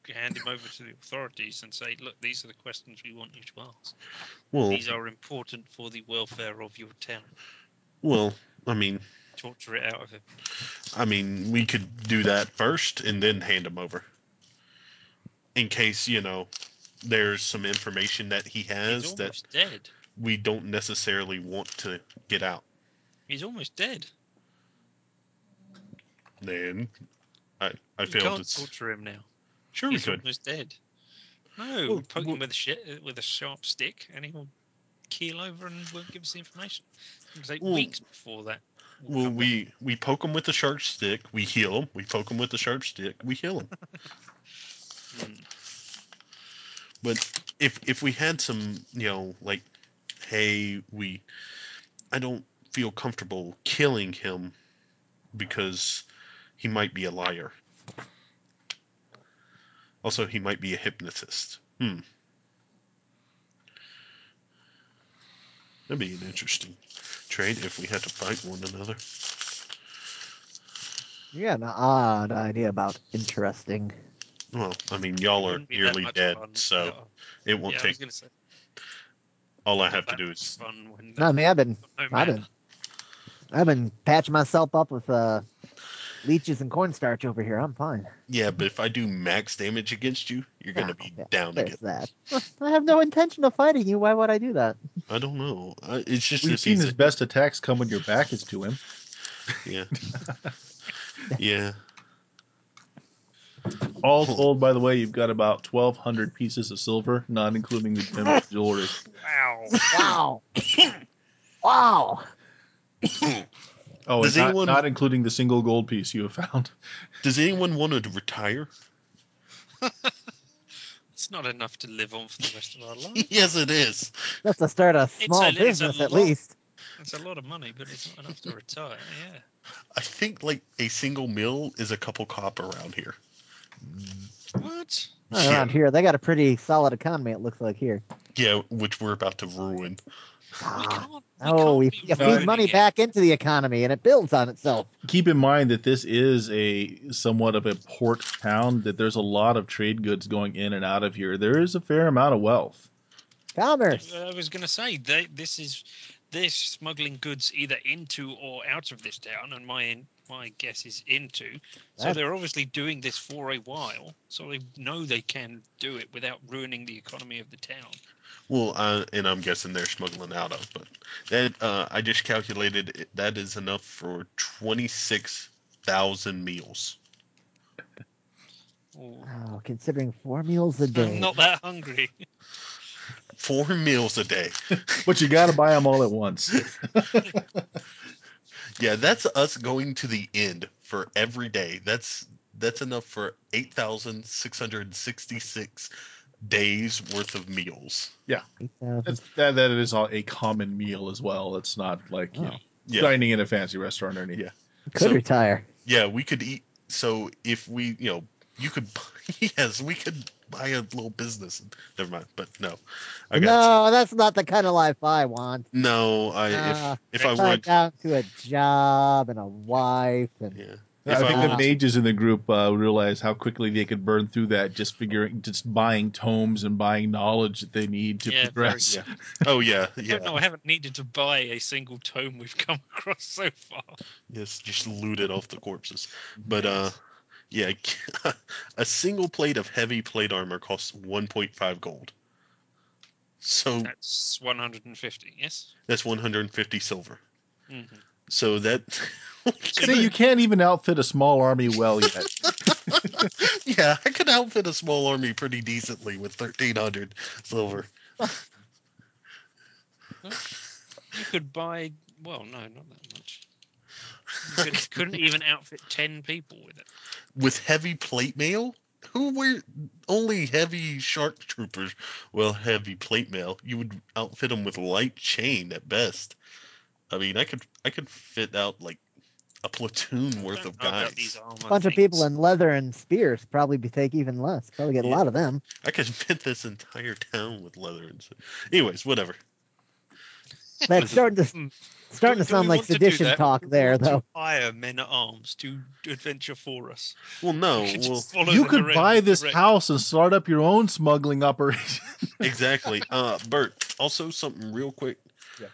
hand him over to the authorities and say, look, these are the questions we want you to ask. Well, These are important for the welfare of your town. well, I mean, Torture it out of him. we could do that first and then hand him over. In case, there's some information that he He's has that almost dead. we don't necessarily want to get out. He's almost dead. Then I We failed can't to. torture him now. Sure, He's we could. almost dead. No, Well, poke him with a sharp stick, and he'll keel over and won't give us the information. It'll take well, weeks before that. well, we poke him with the sharp stick, we heal him. We poke him with the sharp stick, we heal him. But if we had some, like, hey, I don't feel comfortable killing him because he might be a liar. Also, he might be a hypnotist. That'd be an interesting trade if we had to fight one another. You got an odd idea about interesting. Well, y'all are Wouldn't be that nearly much dead, fun so without- it won't Yeah, I take. was going to say. All I Not have to that do much is. fun when No, I mean, mana. I've been patching myself up with leeches and cornstarch over here. I'm fine. Yeah, but if I do max damage against you, you're gonna be down There's again. that. I have no intention of fighting you. Why would I do that? I don't know. It's just We've if seen he's his best attacks come when your back is to him. Yeah. Yeah. All told, by the way, you've got about 1,200 pieces of silver, not including the gems and jewelry. Wow. Wow. Oh, Does and anyone- not including the single gold piece you have found. Does anyone want to retire? It's not enough to live on for the rest of our life. Yes, it is. That's to start a It's small a business at lot. least. It's a lot of money, but it's not enough to retire. Yeah. I think like a single mill is a couple cop around here. What? Not around here. They got a pretty solid economy, it looks like here. Yeah, which we're about to ruin. We be feed ruining money it. back into the economy and it builds on itself. Keep in mind that this is somewhat of a port town, that there's a lot of trade goods going in and out of here. There is a fair amount of wealth. Commerce. I was going to say they're smuggling goods either into or out of this town, and my guess is into. So they're obviously doing this for a while, so they know they can do it without ruining the economy of the town. Well, and I'm guessing they're smuggling out of, but that I just calculated that is enough for 26,000 meals. Oh, considering 4 meals a day. I'm not that hungry. 4 meals a day. But you got to buy them all at once. Yeah, that's us going to the end for every day. That's enough for 8,666 days worth of meals. Yeah, that is a common meal as well. It's not like dining in a fancy restaurant or anything. Yeah, Could retire. Yeah, we could eat. So if we, you could, yes, we could buy a little business. Never mind, but no, No, that's not the kind of life I want. No, if I tied would down to a job and a wife and I think the mages in the group realize how quickly they could burn through that just buying tomes and buying knowledge that they need to progress. Oh yeah, I don't know. I haven't needed to buy a single tome we've come across so far. Yes, just loot it off the corpses. But yeah, a single plate of heavy plate armor costs 1.5 gold. So that's 150. Yes, that's 150 silver. Mm-hmm. So that. See, you can't even outfit a small army well yet. Yeah, I could outfit a small army pretty decently with 1,300 silver. You could buy. Well, no, not that much. You couldn't even outfit 10 people with it. With heavy plate mail? Who wear only heavy shark troopers? Well, heavy plate mail. You would outfit them with light chain at best. I mean, I could fit out like a platoon worth of guys. A bunch of people in leather and spears probably take even less. Probably get a lot of them. I could fit this entire town with leather and. Anyways, whatever. That's starting Hmm. to sound we like want to do sedition that? talk We there, want though. to hire men at arms to adventure for us. Well, no. We could Well, just follow You them could around buy with the this wreck. house and start up your own smuggling operation. exactly. Bert, also something real quick. Yeah.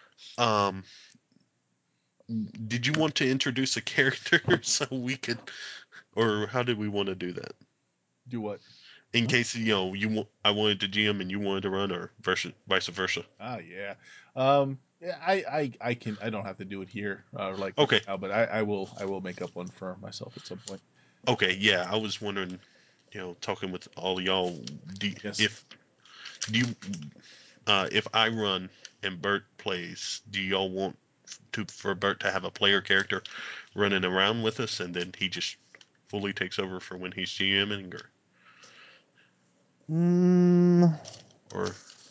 Did you want to introduce a character so we could, or how did we want to do that? Do what? In case I wanted to GM and you wanted to run, or vice versa. Ah, yeah. Yeah, I can. I don't have to do it here, Okay. now, but I will make up one for myself at some point. Okay. Yeah, I was wondering, talking with all of y'all, Yes. if I run and Bert plays, do y'all want for Bert to have a player character running around with us, and then he just fully takes over for when he's GMing, Mm, or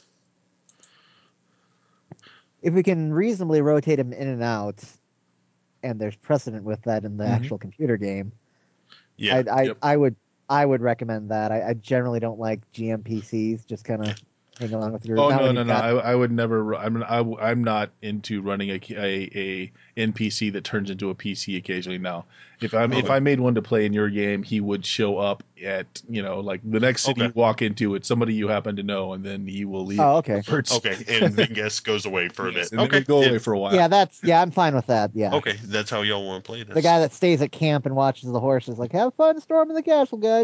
if we can reasonably rotate him in and out, and there's precedent with that in the Mhm. actual computer game, yeah, Yep. I would recommend that. I generally don't like GMPCs, just kind of hang along with the group. Oh, Not no, when no, you've no! got- I would never. I'm not into running a NPC that turns into a PC occasionally. Now, if Okay. I made one to play in your game, he would show up at like the next city Okay. you walk into. It's somebody you happen to know, and then he will leave. Oh, okay. Okay, and Vingas goes away for a Yes, bit. and then Okay, he'll go away for a while. Yeah, I'm fine with that. Yeah. Okay, that's how y'all want to play this. The guy that stays at camp and watches the horses, like, have fun storming the castle, guys.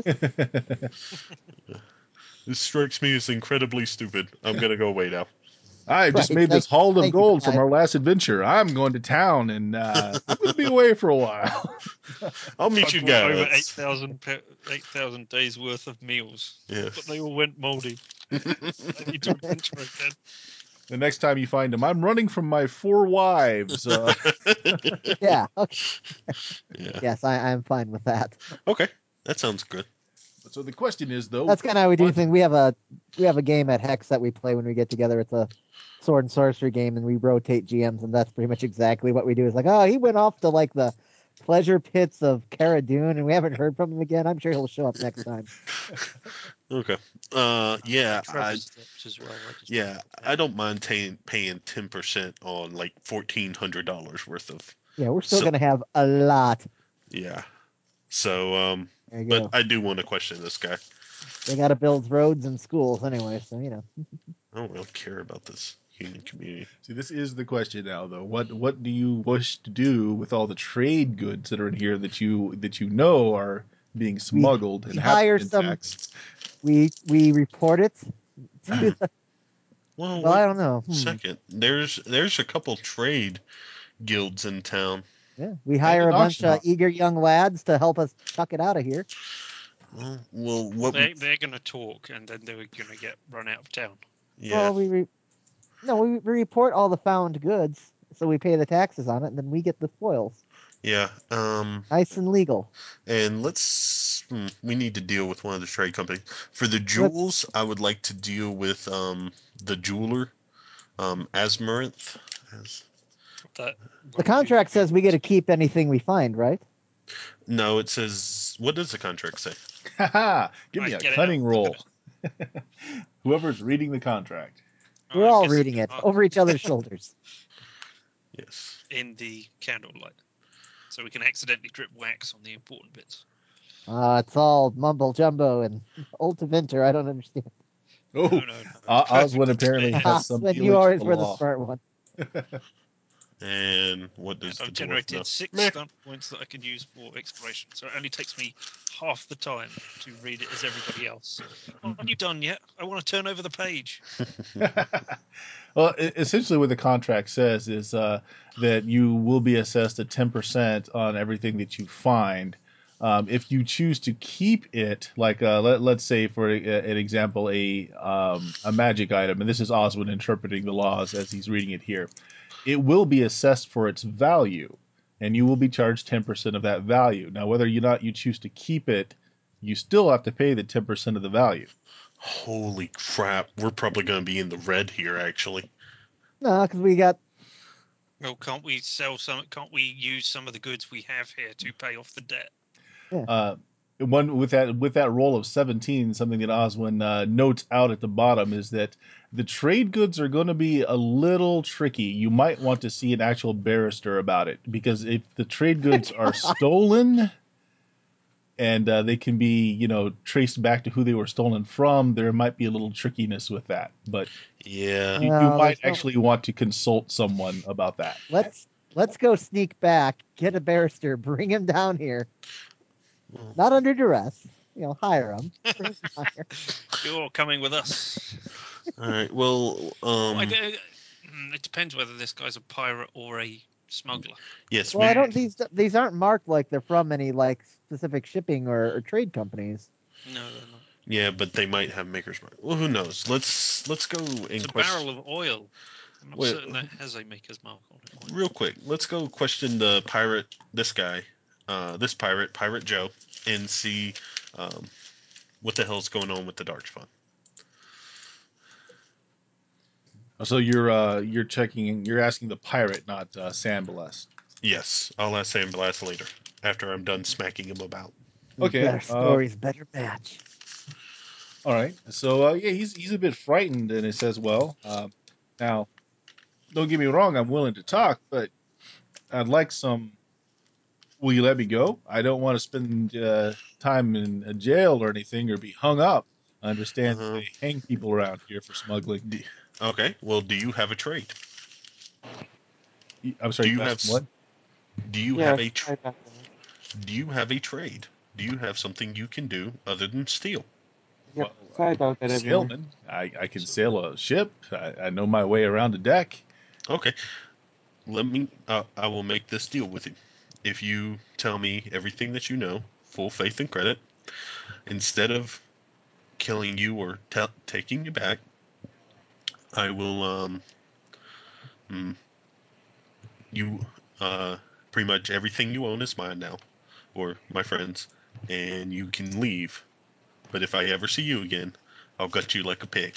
This strikes me as incredibly stupid. I'm gonna go away now. I just Right, made this thank- haul of thank you, gold from Clive. our last adventure. I'm going to town, and I'm going to be away for a while. I'll meet I you brought over guys. 8,000 days worth of meals, Yeah. but they all went mouldy. I need to adventure again. The next time you find him, I'm running from my 4 wives. Yeah. Okay. Yeah. Yes, I'm fine with that. Okay, that sounds good. So the question is, though, That's kind of how we do what- things. We have a game at Hex that we play when we get together. It's a sword and sorcery game, and we rotate GMs, and that's pretty much exactly what we do. It's like, oh, he went off to like the pleasure pits of Cara Dune, and we haven't heard from him again. I'm sure he'll show up next time. Okay. Yeah, Travis stopped as well. I don't mind paying 10% on like $1,400 worth of. Yeah, we're still So- gonna have a lot. Yeah. So There you but go. I do want to question this guy. They got to build roads and schools anyway, so I don't really care about this human community. See, this is the question now, though. What do you wish to do with all the trade goods that are in here that you know are being smuggled and we have hire been some- taxed? we report it. To the, Well, well, I wait don't know. a second. There's a couple trade guilds in town. Yeah, we hire a an bunch auction of house. eager young lads to help us chuck it out of here. Well, what? They're going to talk, and then they're going to get run out of town. Yeah. Well, we report all the found goods, so we pay the taxes on it, and then we get the spoils. Yeah. Nice and legal. And we need to deal with one of the trade companies. For the jewels, I would like to deal with the jeweler, Asmarinth. The contract says we get to keep anything we find, right? No, it says, what does the contract say? Haha! Give me Right, a get it cunning out. roll. Whoever's reading the contract. Oh, We're I all guess reading it over each other's shoulders. Yes. in the candlelight, so we can accidentally drip wax on the important bits. It's all mumble jumbo and old to Vinter. I don't understand. Oh, No. Oswin Perfectly apparently clear. has some When dealings you with always the were the law. smart one. And what does I've the dwarf generated know? 6 Meh. stunt points that I can use for exploration, so it only takes me half the time to read it as everybody else. Aren't you done yet? I want to turn over the page. Well, essentially, what the contract says is that you will be assessed at 10% on everything that you find. If you choose to keep it, like let's say for an example, a magic item, and this is Oswin interpreting the laws as he's reading it here, it will be assessed for its value, and you will be charged 10% of that value. Now, whether or not you choose to keep it, you still have to pay the 10% of the value. Holy crap. We're probably going to be in the red here, actually. No, because we got Well, can't we sell some? Can't we use some of the goods we have here to pay off the debt? one with that roll of 17, something that Oswin notes out at the bottom is that the trade goods are going to be a little tricky. You might want to see an actual barrister about it, because if the trade goods are stolen and they can be, traced back to who they were stolen from, there might be a little trickiness with that. But Yeah. you No, might there's no. actually want to consult someone about that. Let's go sneak back, get a barrister, bring him down here. Well, Not under duress. Hire him. Bring him down here. You're coming with us. all right. Well, It depends whether this guy's a pirate or a smuggler. yes. Well, I don't. These aren't marked like they're from any like specific shipping or trade companies. No, they're not. Yeah, but they might have Maker's Mark. Well, who knows? Let's go and It's a barrel of oil. I'm not Wait. certain that has a maker's mark on it. Real quick. Let's go question the pirate. This guy, this Pirate Joe, and see um, what the hell's going on with the Dark Fund. So you're checking, you're asking the pirate, not Sandblast. Yes, I'll ask Sam Blast later after I'm done smacking him about. Okay. Better stories, better match. All right. So yeah, he's a bit frightened, and it says, "Well, now, don't get me wrong. I'm willing to talk, but I'd like some. Will you let me go? I don't want to spend time in a jail or anything, or be hung up. I understand Uh-huh. they hang people around here for smuggling. Okay. Well, do you have a trade? I'm Do sorry, you you have asked what? do you have Yes, a tr- I got that. do you have a trade? Do you have something you can do other than steal? Yep, Well, sorry about that, everyone. sailman. I can sail a ship. I know my way around a deck. Okay. Let me. I will make this deal with you. If you tell me everything that you know, full faith and credit, instead of killing you or taking you back, I will mm, you pretty much everything you own is mine now, or my friends, and you can leave. But if I ever see you again, I'll gut you like a pig.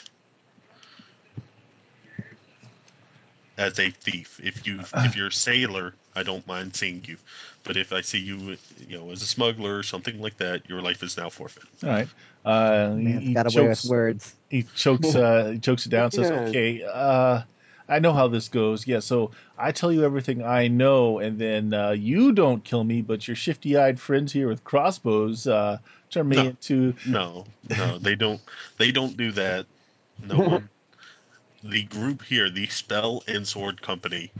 As a thief, if you're a sailor, I don't mind seeing you. But if I see you, as a smuggler or something like that, your life is now forfeit. All right. Man's He got away with chokes. words. He chokes it down and says, Yeah, "Okay, I know how this goes. Yeah, so I tell you everything I know, and then you don't kill me, but your shifty-eyed friends here with crossbows turn me No, into." no, they don't do that. No one. The group here, the Spell and Sword Company,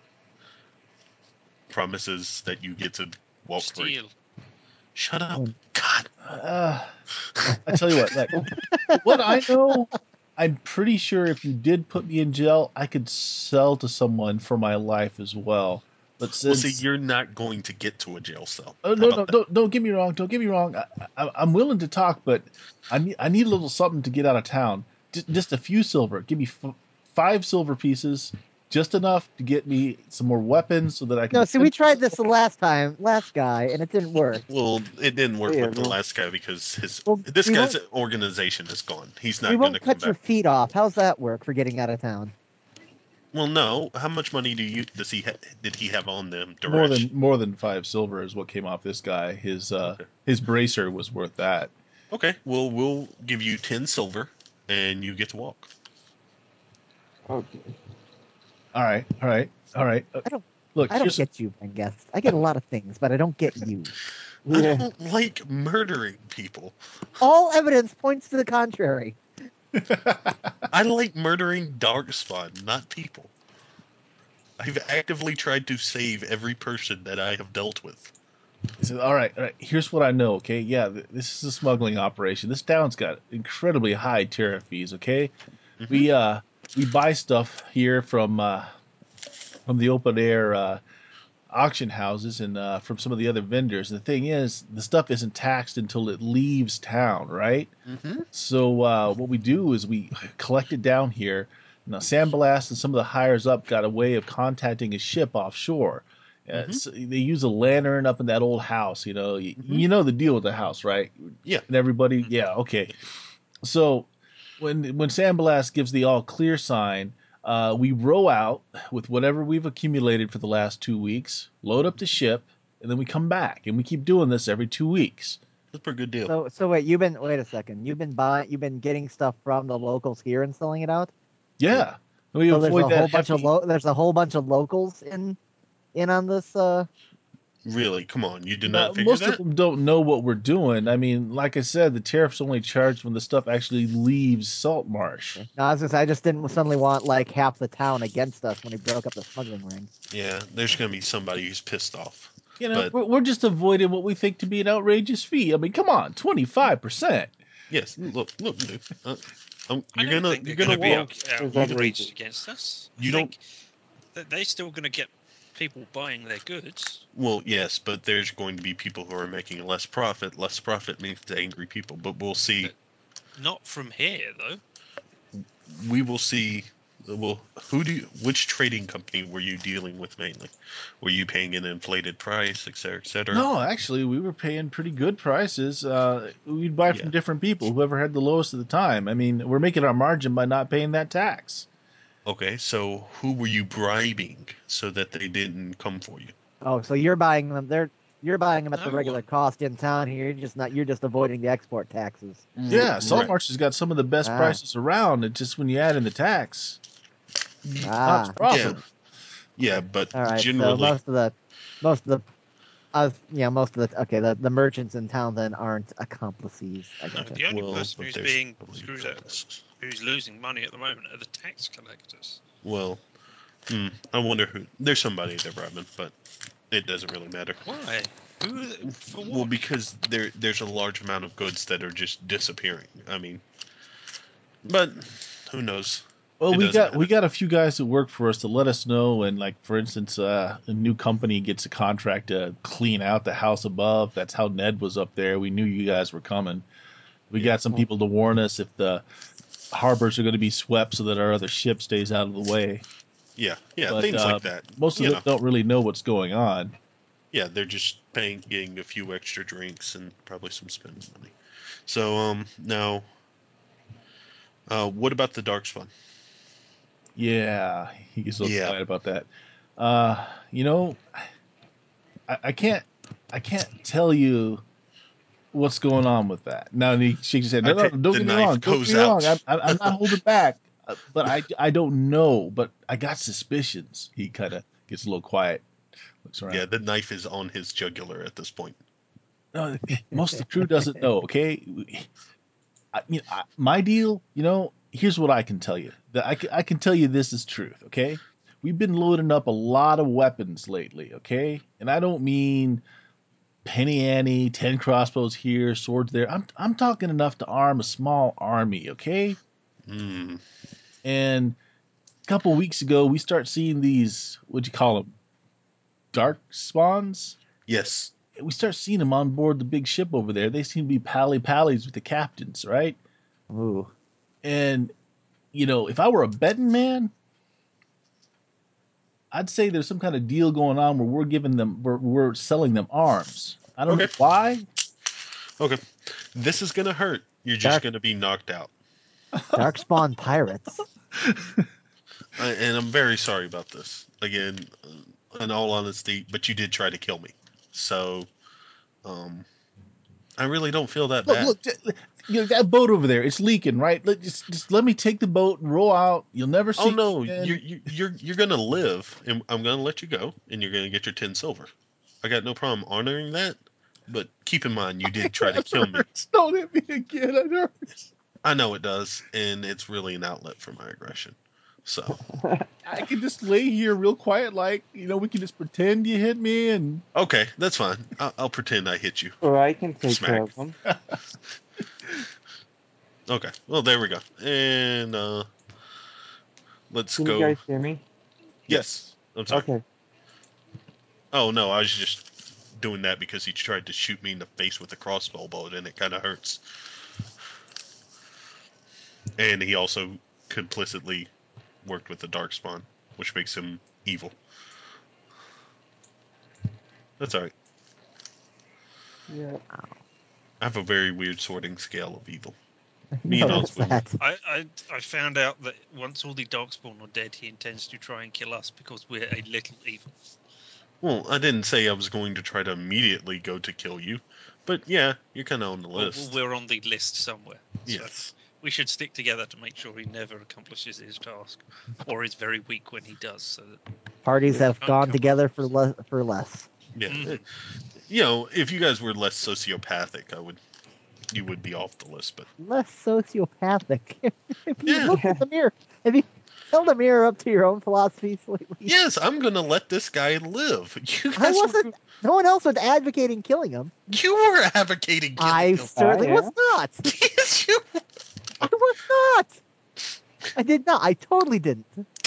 promises that you get to walk free. Steal. Shut up. Oh, God. Uh, I tell you what, like what I know, I'm pretty sure if you did put me in jail, I could sell to someone for my life as well. But Well, see, since you're not going to get to a jail cell. oh How no about no that? don't get me wrong, don't get me wrong. I'm willing to talk, but I need a little something to get out of town. Just a few silver. Give me 5 silver pieces, just enough to get me some more weapons so that I can no, see, defend we tried this myself. the last guy, and it didn't work. Well, it didn't work yeah, with the no. last guy because Well, this we guy's won't organization is gone. He's we not going to won't come cut your back. feet off. How's that work for getting out of town? Well, no. How much money did he have on them? More Duresh. than 5 silver is what came off this guy. Okay. His bracer was worth that. Okay. Well, we'll give you 10 silver, and you get to walk. Okay. All right, all right, all right. I don't Look, I don't here's get you, my guest. I get a lot of things, but I don't get you. I Yeah, don't like murdering people. All evidence points to the contrary. I like murdering Darkspawn, not people. I've actively tried to save every person that I have dealt with. He said, all right, all right. Here's what I know. Okay, yeah, this is a smuggling operation. This town's got incredibly high tariff fees. Okay, Hmm. we buy stuff here from the open air auction houses and from some of the other vendors. The thing is, the stuff isn't taxed until it leaves town, right? Hmm. So what we do is we collect it down here. Now, Sandblast and some of the hires up got a way of contacting a ship offshore. Hmm. So they use a lantern up in that old house. Hmm. You know the deal with the house, right? Yeah. And everybody, yeah, okay. So when Sandblast gives the all clear sign, we row out with whatever we've accumulated for the last 2 weeks, load up the ship, and then we come back, and we keep doing this every 2 weeks. That's a pretty good deal. So wait, wait a second. You've been getting stuff from the locals here and selling it out. Yeah. We So there's avoid a that whole bunch hefty. of there's a whole bunch of locals in on this. Really? Come on, you did No, not figure most of that? them don't know what we're doing. I mean, like I said, the tariff's only charged when the stuff actually leaves Salt Marsh. No, I was gonna say I just didn't suddenly want like half the town against us when we broke up the smuggling ring. Yeah, there's gonna be somebody who's pissed off. You know, But we're just avoiding what we think to be an outrageous fee. I mean, come on, 25%. yes, look, dude. I You're don't gonna think they're you're going to gonna be walk. It's outraged outrageous. against us. You I don't. think that they're still going to get people buying their goods. Well, yes, but there's going to be people who are making less profit. Less profit means angry people. But we'll see. Not from here, though. We will see. Well, which trading company were you dealing with mainly? Were you paying an inflated price, et cetera, et cetera? No, actually, we were paying pretty good prices. We'd buy from Yeah. different people, whoever had the lowest at the time. I mean, we're making our margin by not paying that tax. Okay, so who were you bribing so that they didn't come for you? Oh, so you're buying them? You're buying them at the No regular one. cost in town here. You're just avoiding the export taxes. Yeah, Salt Right. Marsh has got some of the best Ah. prices around. It's just when you add in the tax, not Ah, profitable. Yeah, but all right. So generally, most of the merchants in town then aren't accomplices. I No, gotcha. the only well, person but who's there's being probably screwed out, apprentices. who's losing money at the moment, are the tax collectors. Well, I wonder who. There's somebody they're bribing, but it doesn't really matter. Why? For Well, what? because there's a large amount of goods that are just disappearing. I mean, but who knows? Well, It we doesn't got we matter. got a few guys that work for us to let us know, and like for instance, a new company gets a contract to clean out the house above. That's how Ned was up there. We knew you guys were coming. We Yeah. got some people to warn us if the harbors are going to be swept so that our other ship stays out of the way. Yeah, But things like that. most of You them know, don't really know what's going on. yeah, they're just getting a few extra drinks and probably some spending money. So, now, what about the Darkspawn? Yeah, he gets a little Yeah. quiet about that. Uh, you know, I can't tell you what's going on with that. Now he shakes his head. No, no, Okay, don't the get me knife wrong. Don't get goes me wrong. out. I'm not holding back, but I don't know. But I got suspicions. He kind of gets a little quiet, looks Yeah, around. the knife is on his jugular at this point. No, most of the crew doesn't know. Okay, my deal. Here's what I can tell you. That I can tell you this is truth. Okay, we've been loading up a lot of weapons lately. Okay, and I don't mean penny ante, 10 crossbows here, swords there. I'm talking enough to arm a small army, okay? Hmm. And a couple weeks ago, we start seeing these, what'd you call them, dark spawns? Yes. We start seeing them on board the big ship over there. They seem to be pally-pallies with the captains, right? Ooh. And, if I were a betting man, I'd say there's some kind of deal going on where we're selling them arms. I don't know Okay. why. Okay. This is gonna hurt. You're just Dark gonna be knocked out. Darkspawn pirates. And I'm very sorry about this. Again, in all honesty, but you did try to kill me. So, um, I really don't feel that Look, bad. look, that boat over there, it's leaking, right? Just let me take the boat and row out. You'll never Oh see no, me again. you're gonna live, and I'm gonna let you go, and you're gonna get your 10 silver. I got no problem honoring that, but keep in mind you did try to That kill me. hurts. Don't hit me again. It hurts. I know it does, and it's really an outlet for my aggression. So, I can just lay here real quiet, like we can just pretend you hit me, and okay, that's fine. I'll pretend I hit you. Or I can take care Smack. of them. Okay, well there we go, and let's Can you go. guys hear me? Yes, I'm sorry. Okay. Oh no, I was just doing that because he tried to shoot me in the face with a crossbow bolt, and it kind of hurts. And he also complicitly worked with the Darkspawn, which makes him evil. That's alright. Yeah. I have a very weird sorting scale of evil. I Me and noticed Oswald. that. I found out that once all the Darkspawn are dead, he intends to try and kill us because we're a little evil. Well, I didn't say I was going to try to immediately go to kill you, but yeah, you're kind of on the Well, list. we're on the list somewhere. So Yes. we should stick together to make sure he never accomplishes his task, or is very weak when he does. So that Parties have Don't gone come together up. for less. Yeah. Mhm. You know, if you guys were less sociopathic, you would be off the list. But Less sociopathic. If you yeah, look at the mirror, have you held a mirror up to your own philosophies lately? yes, I'm gonna let this guy live. You I guys wasn't. No one else was advocating killing him. you were advocating killing I him. certainly yeah. was not. Yes, you. I was not. I did not. I totally didn't.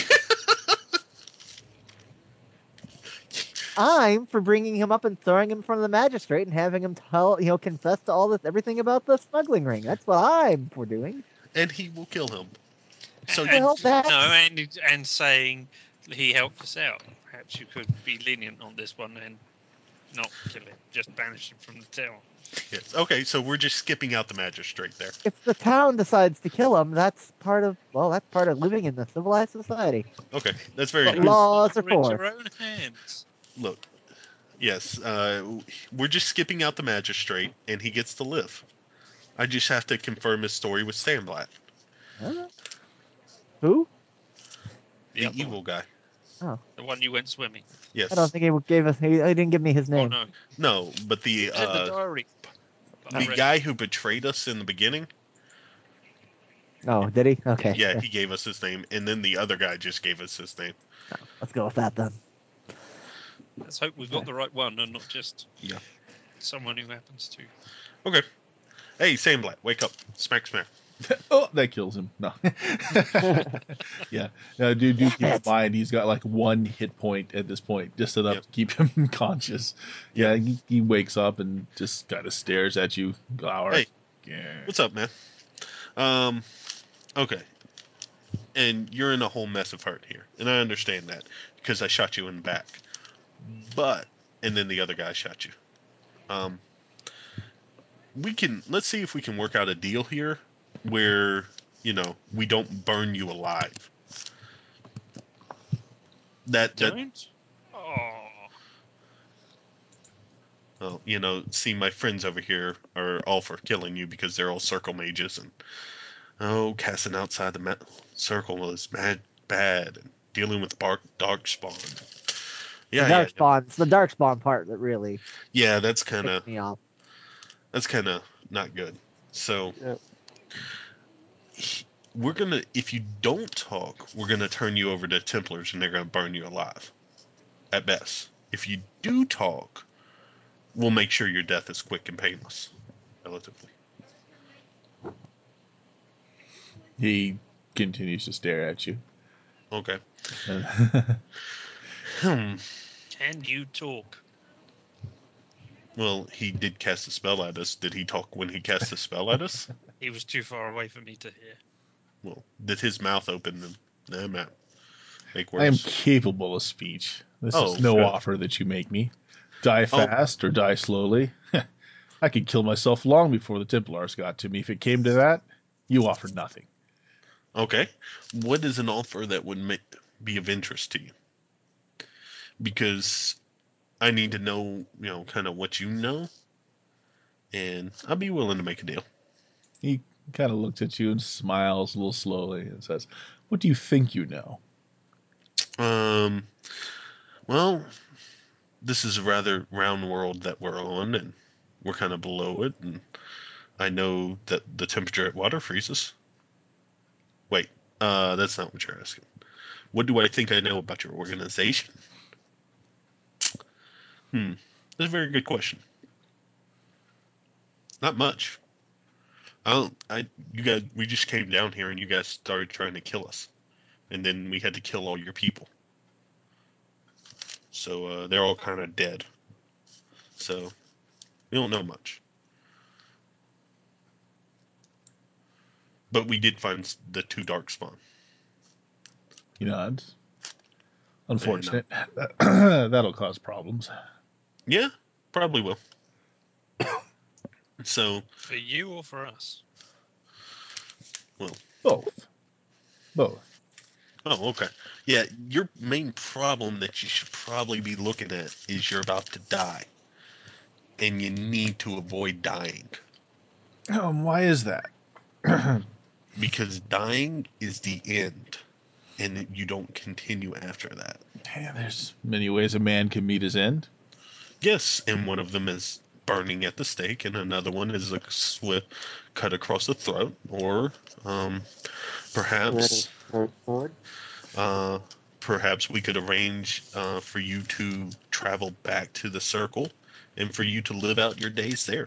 I'm for bringing him up and throwing him in front of the magistrate and having him confess to all this, everything about the smuggling ring. That's what I'm for doing. And he will kill him. So and, Well, that's- no, and saying he helped us out. Perhaps you could be lenient on this one and not kill him, just banish him from the town. yes. Okay, so we're just skipping out the magistrate there. if the town decides to kill him, that's part of living in the civilized society. Okay, that's very But nice. laws are Honor in for. your own hands. Look, yes, we're just skipping out the magistrate, and he gets to live. I just have to confirm his story with Sandblatt, Huh? Who? the other evil one, guy. the one you went swimming with. Yes. I don't think he gave us. He didn't give me his Oh name. no, No, but the it's in the diary. But I read guy who betrayed us in the beginning, Oh, did he? Okay. yeah, he gave us his name, and then the other guy just gave us his name. Let's go with that then. Let's hope we've got the right one and not just Yeah. someone who happens to. Okay. Hey, Sandblatt, wake up. Smack, smack. Oh, that kills him. No. Yeah. No, do keep in mind he's got like 1 hit point at this point, just enough Yep. to keep him conscious. Yep. Yeah, he wakes up and just kind of stares at you. Hey. Yeah. What's up, man? Okay. And you're in a whole mess of hurt here, and I understand that because I shot you in the back. But and then the other guy shot you. Um, let's see if we can work out a deal here where we don't burn you alive. That Don't? Oh, well, see, my friends over here are all for killing you because they're all circle mages, and casting outside the circle is bad, and dealing with dark spawn. The darkspawn. It's the darkspawn part that really Yeah, that's kind of pissed me off. not good. So Yep. if you don't talk, we're gonna turn you over to Templars, and they're gonna burn you alive, at best. If you do talk, we'll make sure your death is quick and painless, relatively. He continues to stare at you. Okay. And Hmm. can you talk? Well, he did cast a spell at us. Did he talk when he cast a spell at us? He was too far away for me to hear. Well, did his mouth open and make I am worse? capable of speech. This Oh, is no good. offer that you make me. Die Oh. fast or die slowly. I could kill myself long before the Templars got to me. If it came to that, you offer nothing. Okay. What is an offer that would be of interest to you? Because I need to know, kind of what you know, and I'll be willing to make a deal. He kind of looks at you and smiles a little slowly and says, "What do you think you know?" Um, well, this is a rather round world that we're on, and we're kind of below it, and I know that the temperature at water freezes. Wait, that's not what you're asking. What do I think I know about your organization? That's a very good question. Not much. We just came down here and you guys started trying to kill us, and then we had to kill all your people. So they're all kind of dead. So we don't know much. But we did find the 2 darkspawn. He nods. And, Unfortunate. That'll cause problems. yeah, probably will. So, For you or for us? Both. Both. Oh, okay. Yeah, your main problem that you should probably be looking at is you're about to die, and you need to avoid dying Why is that? because dying is the end, and you don't continue after that. Yeah, there's many ways a man can meet his end. Yes, and one of them is burning at the stake, and another one is a swift cut across the throat, or Red perhaps red sword. uh, perhaps we could arrange for you to travel back to the circle, and for you to live out your days there,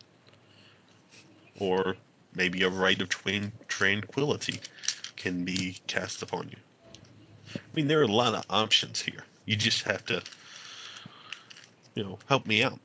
or maybe a rite of tranquility can be cast upon you. I mean, there are a lot of options here. You just have to, help me out.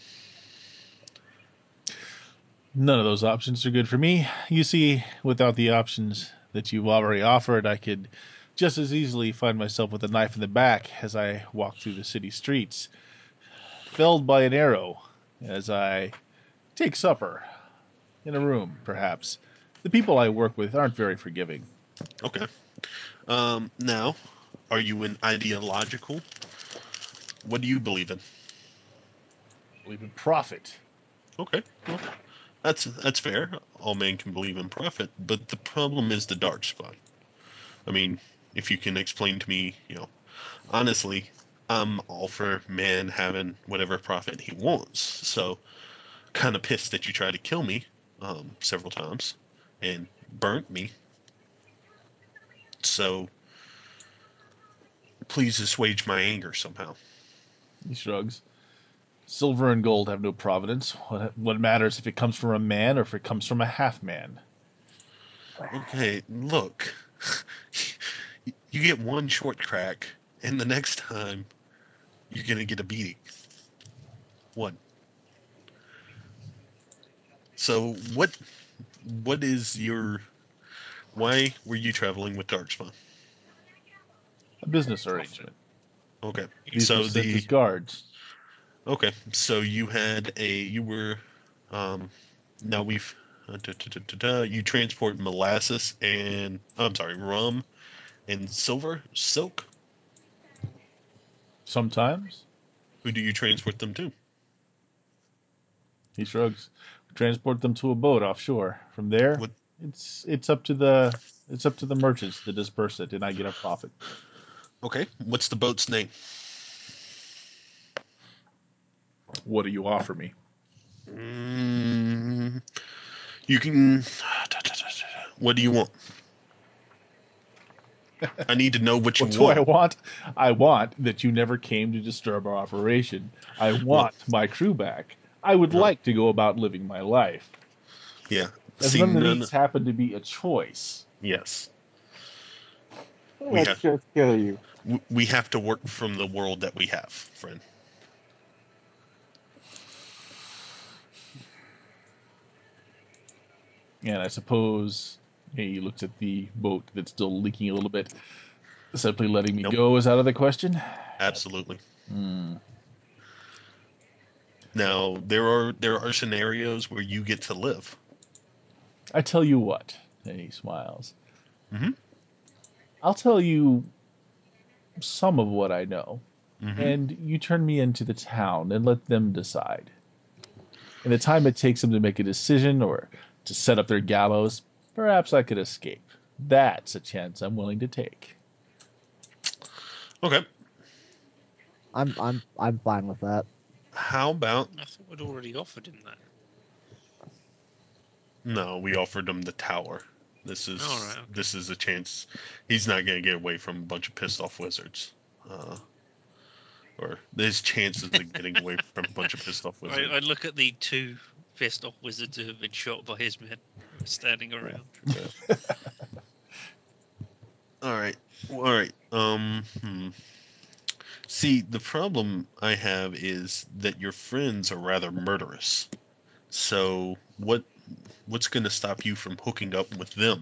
None of those options are good for me. You see, without the options that you've already offered, I could just as easily find myself with a knife in the back as I walk through the city streets, felled by an arrow as I take supper in a room, perhaps. The people I work with aren't very forgiving. Okay. Now, are you an ideological? What do you believe in? I believe in profit. Okay. Well, that's fair. All men can believe in profit, but the problem is the dark spot. I mean, if you can explain to me, honestly, I'm all for man having whatever profit he wants. So, kind of pissed that you tried to kill me several times and burnt me. So, please assuage my anger somehow. He shrugs. Silver and gold have no provenance. What matters if it comes from a man or if it comes from a half man? Okay, look, you get one short crack, and the next time you're gonna get a beating. One. So, what is your? Why were you traveling with Darkspawn? A business Profit. arrangement. Okay, These were so sent as guards. you were um now we've you transport molasses and I'm sorry, rum and silver silk. Sometimes, Who do you transport them to? he shrugs, transport them to a boat offshore. From there, What? it's up to the merchants to disperse it, and I get a profit. Okay, what's the boat's name? What do you offer me? Mm, you can. What do you want? I need to know what you What do I want. want? I want that you never came to disturb our operation. I Well, want my crew back. I would no, like to go about living my life. yeah. As See, none of none. these happen to be a choice. Yes, we Let's have. just kill you. We have to work from the world that we have, friend. And I suppose he looks at the boat that's still leaking a little bit. Simply letting me Nope, go is out of the question. absolutely. Hmm. Now there are scenarios where you get to live. I tell you what, and he smiles. Hmm. I'll tell you some of what I know, Hmm. and you turn me into the town and let them decide. In the time it takes them to make a decision or to set up their gallows, perhaps I could escape. That's a chance I'm willing to take. Okay. I'm fine with that. How about I thought I'd already offered him that. no? We offered him the tower. All right. Okay. This is a chance. He's not gonna get away from a bunch of pissed off wizards. Or there's chances of getting away from a bunch of pissed off wizards. I look at the two pissed off wizards who have been shot by his men standing around. All right. All right. See, the problem I have is that your friends are rather murderous. So what's going to stop you from hooking up with them?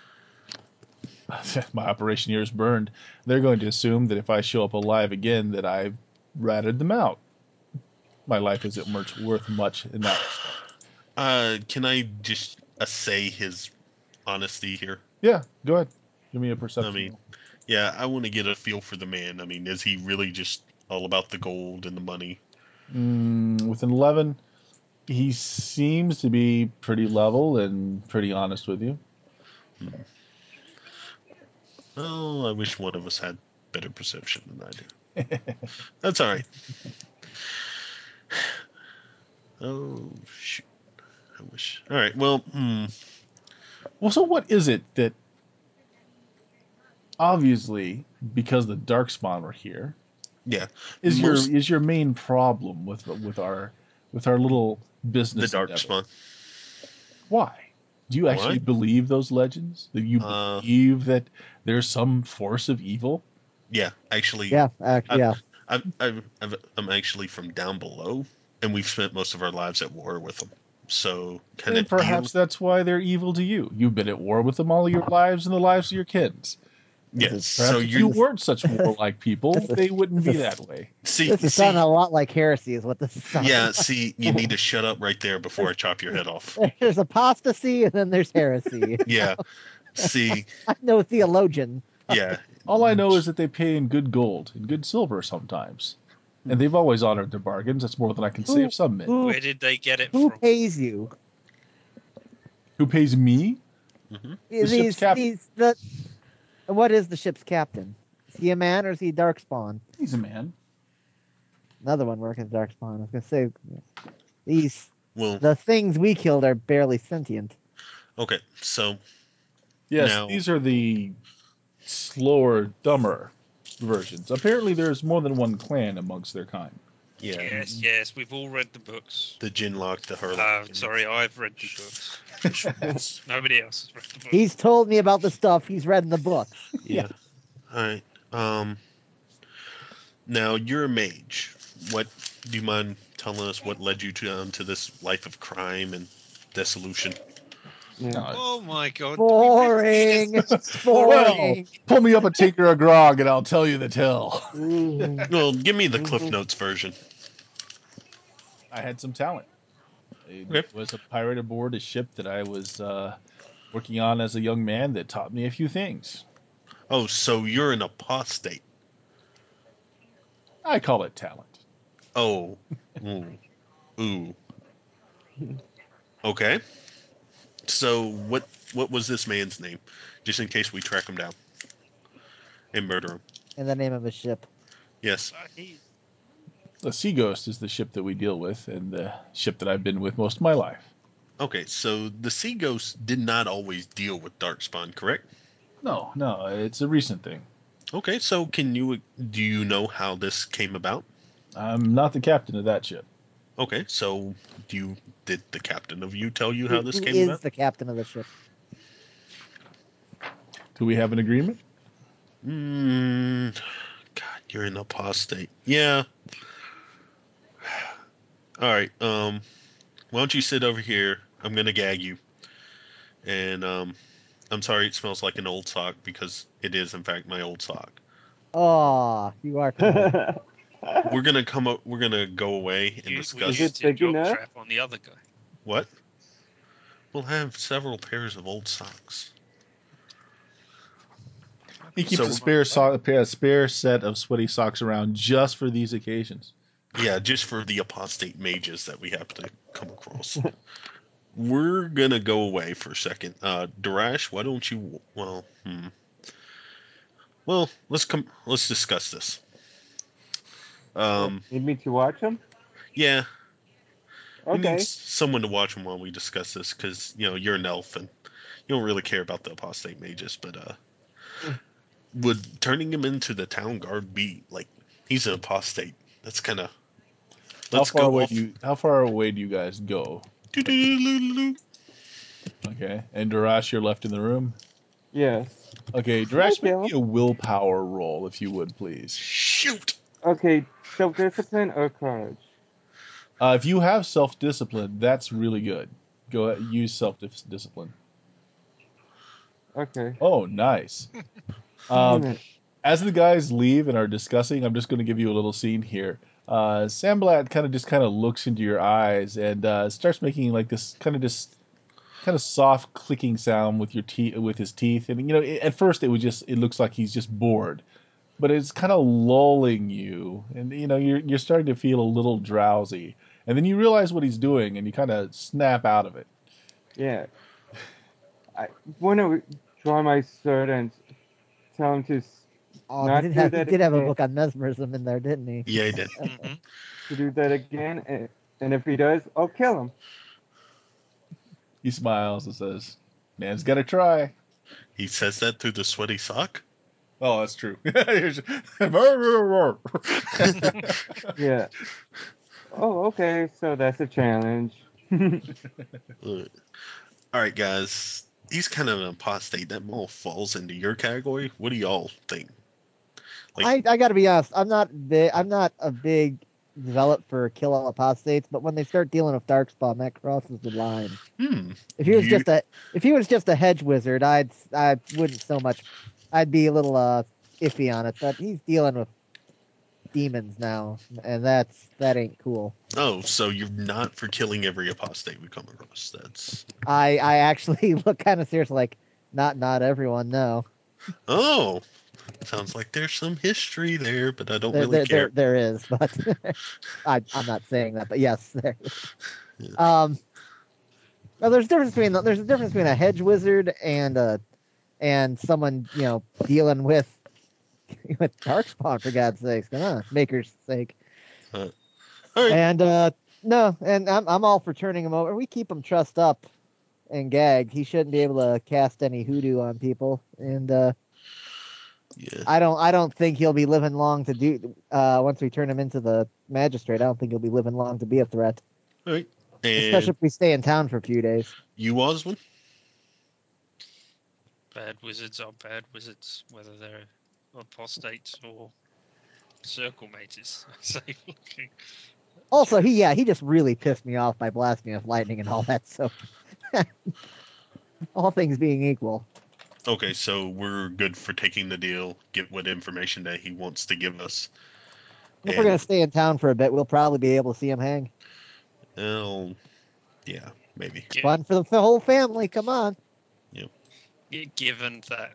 My operation here is burned. They're going to assume that if I show up alive again, that I've ratted them out. My life isn't much worth much in that respect. Can I just assay his honesty here? Yeah, go ahead. Give me a I perception mean, roll. Yeah, I want to get a feel for the man. I mean, is he really just all about the gold and the money? With an 11, he seems to be pretty level and pretty honest with you. Hmm. Oh, I wish one of us had better perception than I do. That's all right. Oh, shoot. I wish. All right. Well, Well, so what is it that obviously, because the Darkspawn were here, yeah. is Most your main problem with our little the business dark endeavor? spawn. Why? Do you actually Why? believe those legends? Do you believe that there's some force of evil? Yeah. Actually, Yeah, I've, yeah. I'm actually from down below, and we've spent most of our lives at war with them. So, kind And of deal. perhaps that's why they're evil to you. You've been at war with them all your lives and the lives of your kids. Yes. So Perhaps if you you're weren't such warlike people, This is- they wouldn't this be is- that way. see This is see sounding a lot like heresy, is what this is sounding. yeah. See, you need to shut up right there before I chop your head off. There's apostasy and then there's heresy. Yeah. See. I'm no theologian. Yeah. All I know is that they pay in good gold and good silver sometimes. And they've always honored their bargains. That's more than I can say of some men. Where did they get it Who from? pays you? Who pays me? hmm The ship's captain. What is the ship's captain? Is he a man or is he Darkspawn? He's a man. Another one working as Darkspawn. I was gonna say these Well. the things we killed are barely sentient. Okay. So Yes, now. these are the slower, dumber versions. Apparently, there's more than one clan amongst their kind. Yeah. Yes, we've all read the books. The Ginlock, the Hurlock. Sorry, I've read the books. Nobody else has read the books. He's told me about the stuff he's read in the books. Yeah. All right. Now you're a mage. What do you mind telling us? What led you to this life of crime and dissolution? No, Oh my god. Boring. well, Boring. pull me up a tinker of grog and I'll tell you the tale. Well, give me the Cliff Notes version. I had some talent. I Okay. was a pirate aboard a ship that I was working on as a young man that taught me a few things. Oh, so you're an apostate. I call it talent. Oh. Ooh. Ooh. Okay. So what was this man's name? Just in case we track him down and murder him. In the name of a ship. Yes. The Sea Ghost is the ship that we deal with and the ship that I've been with most of my life. Okay, so the Sea Ghost did not always deal with Darkspawn, correct? No, it's a recent thing. Okay, so do you know how this came about? I'm not the captain of that ship. Okay, so did the captain of you tell you how Who, this who came is about? the captain of the ship? Do we have an agreement? God, you're an apostate. Yeah. All right. Why don't you sit over here? I'm gonna gag you, and I'm sorry it smells like an old sock because it is in fact my old sock. Oh, you are. We're gonna come up. We're gonna go away and We discuss. used to job trap on the other guy. What? We'll have several pairs of old socks. He keeps So a spare set of sweaty socks around just for these occasions. yeah, just for the apostate mages that we have to come across. We're gonna go away for a second. Darash, why don't you? Well, let's come. Let's discuss this. Need me to watch them? Yeah, we need Okay. someone to watch them while we discuss this because you're an elf and you don't really care about the apostate mages. But would turning him into the town guard be like he's an apostate? That's kind of. Let's go off. How far away do you guys go? Okay. And Darash, you're left in the room? Yes. Okay, Darash, make Okay. me a willpower roll, if you would, please. Shoot. Okay, self-discipline or courage? If you have self-discipline, that's really good. Go ahead, use self-discipline. Okay. Oh, nice. Damn it. As the guys leave and are discussing, I'm just going to give you a little scene here. Samblat kind of looks into your eyes and starts making like this kind of just kind of soft clicking sound with your teeth, with his teeth, and at first it looks like he's just bored, but it's kind of lulling you, and you're starting to feel a little drowsy, and then you realize what he's doing, and you kind of snap out of it. Yeah. I want to draw my sword and tell him to Oh, not do he that did have a again. book on mesmerism in there, didn't he? Yeah, he did. Mhm. To do that again, and if he does, I'll kill him. He smiles and says, "Man's got to try." He says that through the sweaty sock. Oh, that's true. Yeah. Oh, okay. So that's a challenge. All right, guys. He's kind of an apostate. That all falls into your category. What do y'all think? I got to be honest. I'm not a big develop for kill all apostates, but when they start dealing with darkspawn, that crosses the line. If he was You just a hedge wizard, I wouldn't so much. I'd be a little iffy on it, but he's dealing with demons now, and that ain't cool. so you're not for killing every apostate we come across. That's I actually look kind of serious, like not everyone. No, sounds like there's some history there, but I don't really care. there is, but I'm not saying that. But yes, there. Yeah. Well, there's a difference between a hedge wizard and someone dealing with darkspawn, for God's sakes. Come on, maker's sake. All right. And no, and I'm all for turning him over. We keep him trussed up and gagged. He shouldn't be able to cast any hoodoo on people. And Yeah. I don't think he'll be living long to do. Once we turn him into the magistrate, I don't think he'll be living long to be a threat. All right. Especially And if we stay in town for a few days. you, Oswin? Bad wizards are bad wizards, whether they're apostates or circle mages. So, Also, he just really pissed me off by blasting me with lightning and all that. So, all things being equal, Okay, so we're good for taking the deal, get what information that he wants to give us. if we're gonna stay in town for a bit, we'll probably be able to see him hang. Well, yeah, maybe. Fun for the whole family. Come on. given that,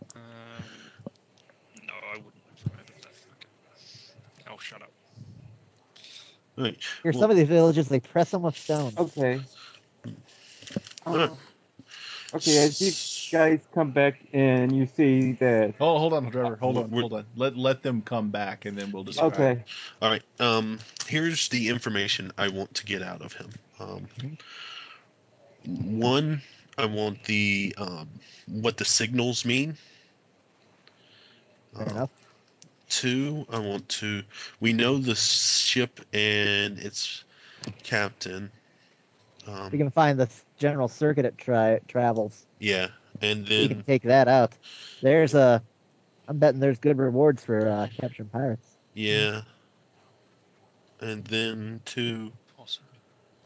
no, I wouldn't have murdered that fucker. Oh, shut up. All right. Here, Well, some of these villages they press them with stones. Okay. all right. Okay, as you guys come back and you see that. Oh, hold on, Trevor. Hold We're- on. Let them come back, and then we'll describe. Okay. All right. Here's the information I want to get out of him. One, I want the what the signals mean. Fair enough. Two, we know the ship and its captain. We can find the general circuit it travels. Yeah, and We can then take that out. I'm betting there's good rewards for capturing pirates. yeah, and then two. Possibly.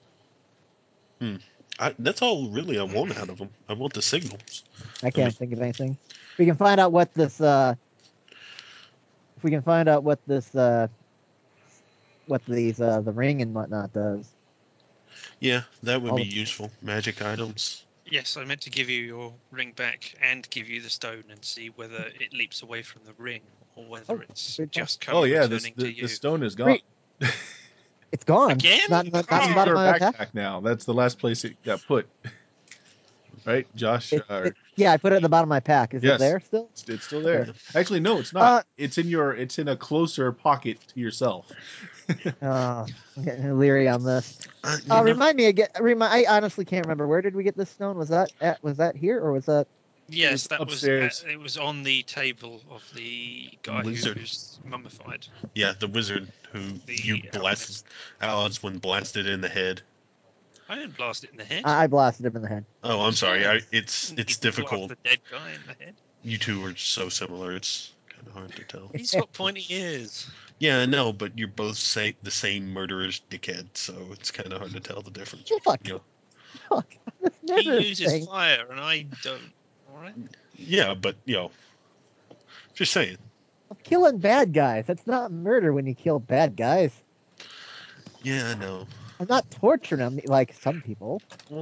That's all really I want out of them. I want the signals. I can't think of anything. We can find out what this. If we can find out what this. What these the ring and whatnot does. Yeah, that would All be the- useful. Magic items. Yes, I meant to give you your ring back and give you the stone and see whether it leaps away from the ring or whether it's good just Oh yeah, returning to you. the stone is gone. It's gone. Again? It's not in the Oh. bottom Your of my attack. backpack now. That's the last place it got put. Right, Josh? Yeah, I put it in the bottom of my pack. Is Yes. it there still? It's still there. Actually, no, it's not. Uh, It's in a closer pocket to yourself. I'm getting leery on this. You know, Remind me again. I honestly can't remember. Where did we get this stone? Was that here or was that? Yes, was that upstairs. was. It was on the table of the guy Wizard. who's mummified. yeah, the wizard who The you blasted. Oswin blasted in the head. I didn't blast it in the head. I blasted him in the head. Oh, I'm sorry. Yes. It's You blast difficult. the dead guy in the head. You two are so similar. It's kind of hard to tell. He's got pointy ears. Yeah, I know, but you're both the same murderous dickhead, so it's kind of hard to tell the difference. Fuck. You know? Fuck. This He murderous uses thing. fire, and I don't. All right. Yeah, but just saying. I'm killing bad guys. That's not murder when you kill bad guys. Yeah, I know. I'm not torturing them like some people. Well,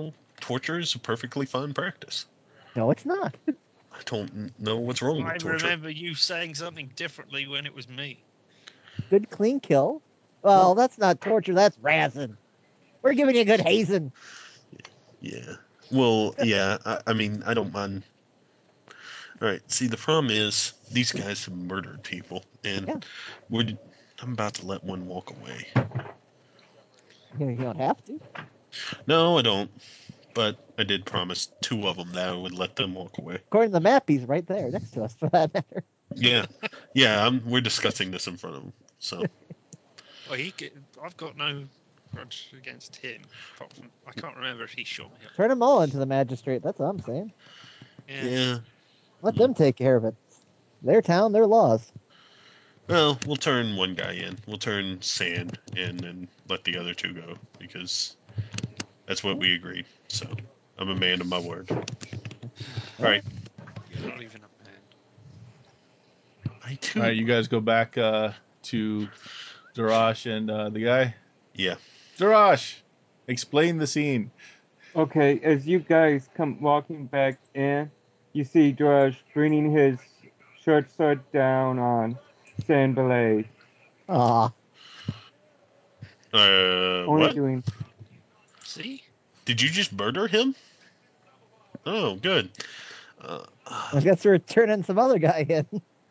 torture is a perfectly fine practice. No, it's not. I don't know what's wrong I with torture. remember you saying something differently when it was me. Good clean kill. Well, that's not torture. That's razzing. We're giving you a good hazing. Yeah. Well, yeah. I mean, I don't mind. All right. See, the problem is these guys have murdered people, and Yeah. I'm about to let one walk away. You don't have to. No, I don't. But I did promise 2 of them that I would let them walk away. According to the map, he's right there next to us, for that matter. Yeah. Yeah. We're discussing this in front of them. So. Well, I've got no grudge against him. Apart from, I can't remember if he shot me. Turn them all into the magistrate. That's what I'm saying. Yeah. Let them take care of it. Their town, their laws. Well, we'll turn one guy in. We'll turn Sand in and let the other 2 go because that's what we agreed. So I'm a man of my word. All right. You're not even a man. I too. All right, you guys go back to Darash and the guy. Yeah. Darash, explain the scene. Okay, as you guys come walking back in, you see Drush bringing his short sword down on Sand Blade. Aw. Only What? doing See? Did you just murder him? Oh, good. I guess we're turning some other guy in.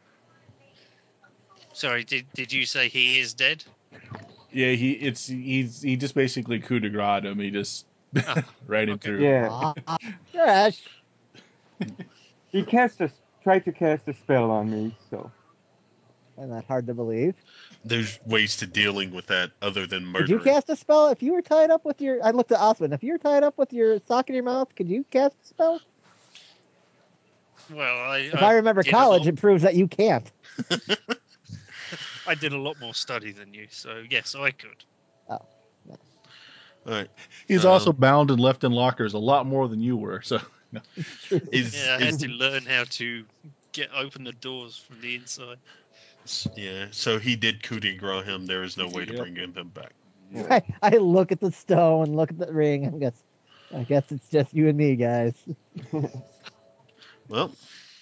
Sorry, did you say he is dead? Yeah, he just basically coup de grace him. He just Ah, right him okay. through. yeah. Trash. He tried to cast a spell on me, so Isn't that hard to believe? There's ways to dealing with that other than Could you murdering. cast a spell if you were tied up with your? I looked at Osmond. If you were tied up with your sock in your mouth, could you cast a spell? Well, If I remember did college, it proves that you can't. I did a lot more study than you, so yes, I could. Oh, All right. He's also bound and left in lockers a lot more than you were. So no. true. Yeah, I had to learn how to open the doors from the inside. Yeah. So he did coup de grace him. There is no way to Yep. bring him back. I look at the stone and look at the ring and I guess it's just you and me, guys. Well.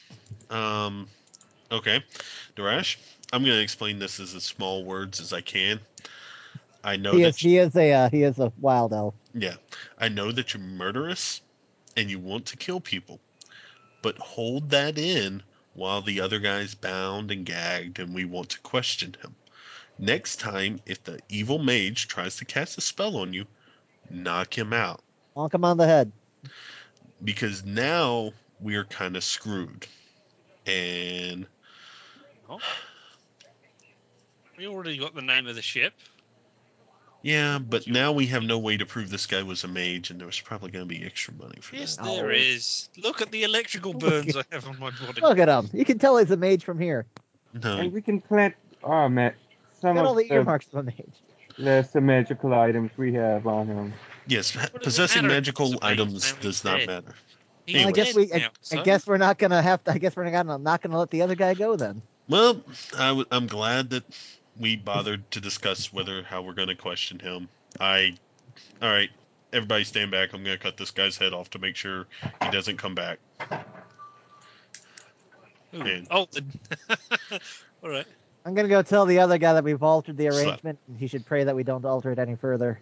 Okay. Darash, I'm going to explain this as small words as I can. I know He that. is a wild elf. Yeah. I know that you're murderous and you want to kill people, but hold that in while the other guy's bound and gagged and we want to question him. Next time, if the evil mage tries to cast a spell on you, knock him out. Bonk him on the head. Because now we're kind of screwed. And Oh. We already got the name of the ship. yeah, but now we have no way to prove this guy was a mage, and there was probably going to be extra money for Yes, that. there is. Look at the electrical burns I have on my body. Look at him. You can tell he's a mage from here. No, and we can plant some Got all of the the earmarks of a mage. lesser magical items we have on him. yes, What does it possessing matter if magical he's a mage items now he's does not dead? matter. He's I Anyways. guess dead now, I so? guess we're not gonna have to. I guess we're not gonna let the other guy go then. Well, I'm glad that we bothered to discuss how we're going to question him. All right, everybody stand back. I'm going to cut this guy's head off to make sure he doesn't come back. Ooh. And Oh, all right. I'm gonna go tell the other guy that we've altered the Slap. arrangement, and he should pray that we don't alter it any further.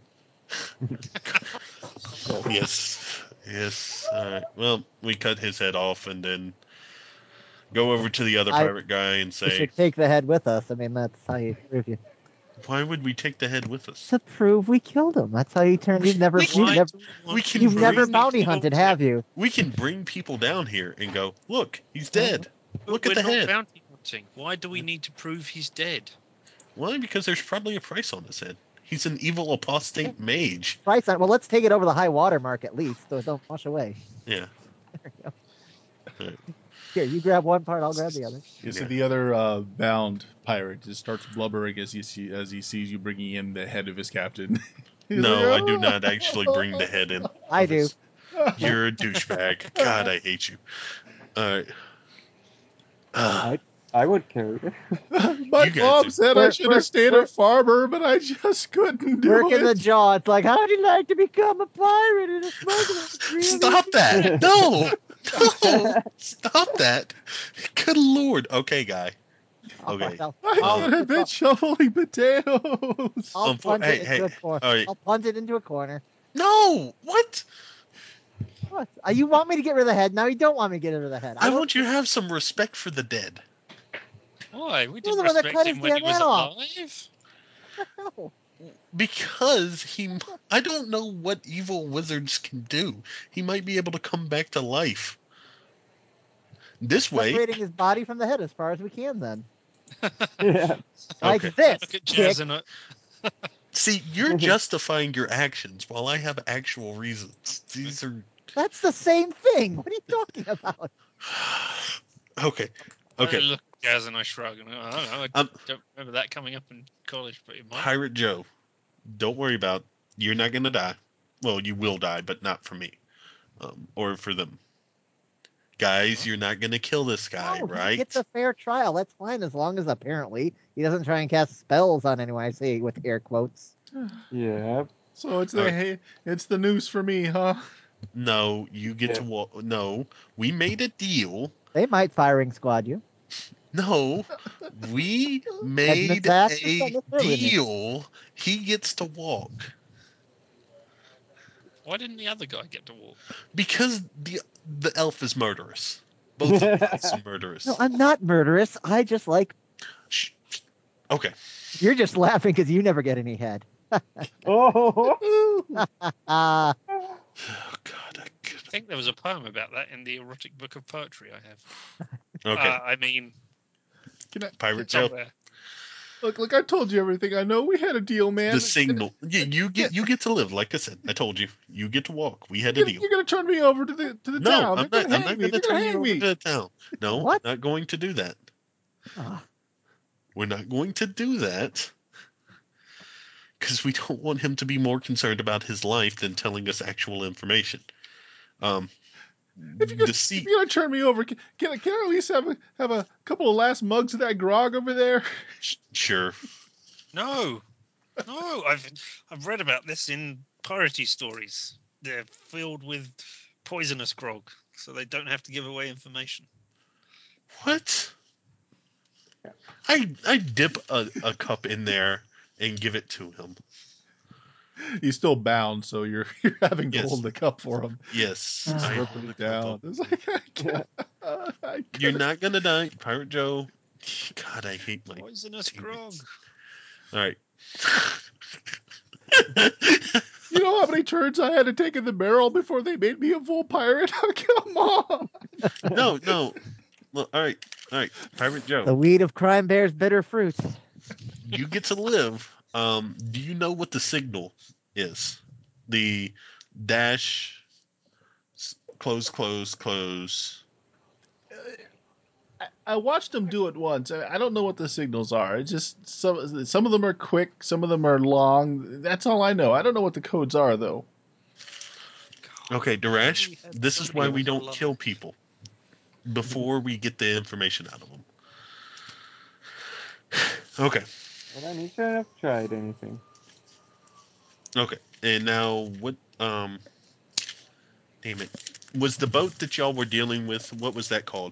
yes. All right. Well, we cut his head off and then go over to the other pirate guy and We say, should take the head with us. I mean, that's how you prove you. "Why would we take the head with us?" To prove we killed him. That's how you turn. You've never We bounty hunted, have you? We can bring people down here and go, "Look, he's dead. But Look at the we're not head." bounty hunting. Why do we need to prove he's dead? Why? Because there's probably a price on his head. He's an evil apostate mage. Price on. Well, let's take it over the high water mark at least, so it don't wash away. Yeah. There you go. Right. Here, you grab one part, I'll grab the other. You see Yeah. the other bound pirate just starts blubbering as he sees you bringing in the head of his captain. He's No, like, I do not actually bring the head in. I do. You're a douchebag. God, I hate you. All right. I I would carry it. My You guys mom are- said I We're- should we're- have stayed we're- a farmer, but I just couldn't do Work in the it. jaw. It's like, how would you like to become a pirate and a smuggler? It's really Stop that! No, no, stop that! Good lord. Okay, guy. Okay. I I'll, could have been shoveling potatoes. I'll punt Hey, it hey, into a corner. all right. I'll punt it into a corner. No, what? What? You want me to get rid of the head? Now you don't want me to get rid of the head. I want you to have some respect for the dead. Why? We You're didn't the one that respect cut him his when he damn was head off. alive. No. Because I don't know what evil wizards can do. He might be able to come back to life. This way. Separating his body from the head as far as we can, then. Yeah. Like Okay. this. Look at Kick. Jazz and See, you're justifying your actions while I have actual reasons. These are That's the same thing. What are you talking about? okay. I Okay. look at Jazz and I shrug. And I don't know. I don't remember that coming up in college, but it might. Pirate Joe, don't worry about. You're not gonna die. Well, you will die, but not for me, or for them. Guys, you're not gonna kill this guy, No, he right? gets a fair trial. That's fine as long as apparently he doesn't try and cast spells on anyone. I say with air quotes. Yeah. So it's Alright. it's the noose for me, huh? No, you get to Yeah. walk. No, we made a deal. They might firing squad you. No, we Head in made its ass, a just don't necessarily in it. deal. He gets to walk Why didn't the other guy get to walk? because the elf is murderous. Both of the elves are murderous. No, I'm not murderous. I just like. Shh. Okay. You're just laughing because you never get any head. Oh. Ah, Oh God. I think there was a poem about that in the erotic book of poetry I have. Okay. I mean, Pirate it's Joe. somewhere. Look, I told you everything I know. We had a deal, man. The signal. Yeah, you get to live. Like I said, I told you. You get to walk. We had a deal. You're gonna turn me over to the No, town. I'm They're not. gonna I'm hang not me. going to They're gonna turn you hang over me. to the town. No, What? I'm not going to do that. ah. We're not going to do that because we don't want him to be more concerned about his life than telling us actual information. If you're Deceit. gonna turn me over, can I at least have a couple of last mugs of that grog over there? Sure. No, no. I've read about this in piratey stories. They're filled with poisonous grog, so they don't have to give away information. What? I dip a cup in there and give it to him. He's still bound, so you're having to Yes. hold the cup for him. Yes, Ah. I Slurping hold the it cup down. up. It's like You're not gonna die, Pirate Joe. God, I hate my Poisonous grog. teammates. All right. You know how many turns I had to take in the barrel before they made me a full pirate? Come on. No. Well, all right. Pirate Joe, The weed of crime bears bitter fruit. you get to live. Do you know what the signal is? The dash, close. I watched them do it once. I don't know what the signals are. It's just some of them are quick, some of them are long. That's all I know. I don't know what the codes are though. Okay, Darash, We had this is why we somebody don't alive. kill people before we get the information out of them. Okay. Well, then he shouldn't have tried anything. Okay. And now what damn it. Was the boat that y'all were dealing with, what was that called?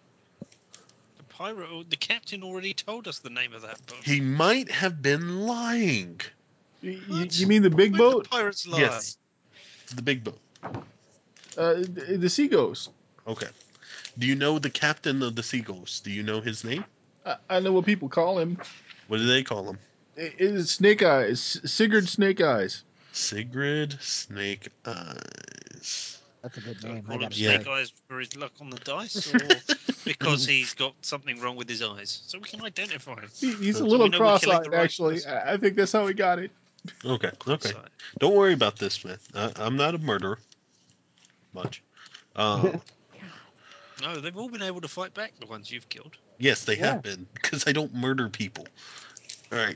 The captain already told us the name of that boat. He might have been lying. You mean the big When boat? the pirates lie. Yes. The big boat. The Sea Ghost. Okay. Do you know the captain of the Seagulls? Do you know his name? I know what people call him. What do they call him? It is Snake Eyes. Sigurd Snake Eyes. Sigrid Snake Eyes. That's a good Do I name. I call him got Snake Eyes for his luck on the dice, or because he's got something wrong with his eyes? So we can identify him. He's a So little we know we're killing cross-eyed, the right actually. person. I think that's how he got it. Okay. So, Don't worry about this, man. I'm not a murderer. Much. no, they've all been able to fight back, the ones you've killed. Yes, they Yeah. have been, because I don't murder people. All right.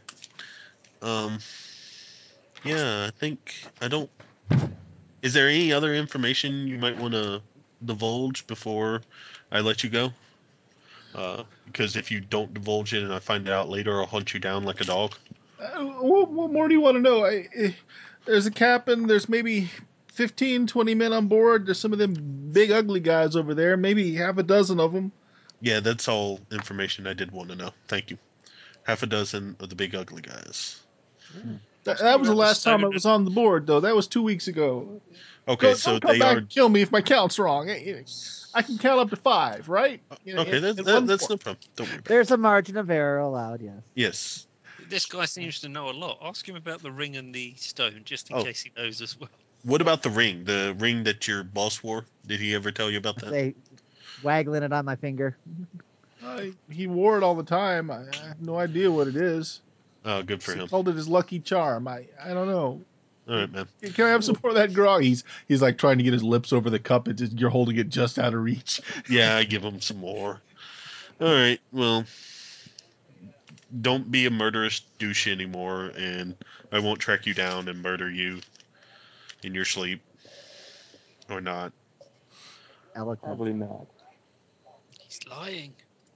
Yeah, I think I don't. Is there any other information you might want to divulge before I let you go? Because if you don't divulge it and I find it out later, I'll hunt you down like a dog. What more do you want to know? There's a captain. There's maybe 15, 20 men on board. There's some of them big, ugly guys over there. Maybe half a dozen of them. Yeah, that's all information I did want to know. Thank you. Half a dozen of the big ugly guys. That was the About last time I stone was on the board, though. That was 2 weeks ago. Okay, Don't so come they back are. and kill me if my count's wrong. I can count up to 5, right? Okay, In one that's form. no problem. Don't worry. There's a margin of error allowed. Yes. Yes. This guy seems to know a lot. Ask him about the ring and the stone, just in Oh. case he knows as well. What about the ring? The ring that your boss wore? Did he ever tell you about that? Say, waggling it on my finger. He wore it all the time. I have no idea what it is. Oh, good for He him. called it his lucky charm. I don't know. All right, man. Can I have some more of that grog? He's like trying to get his lips over the cup. You're holding it just out of reach. Yeah, I give him some more. All right. Well, don't be a murderous douche anymore, and I won't track you down and murder you in your sleep or not. Eloquent. Probably not. He's lying.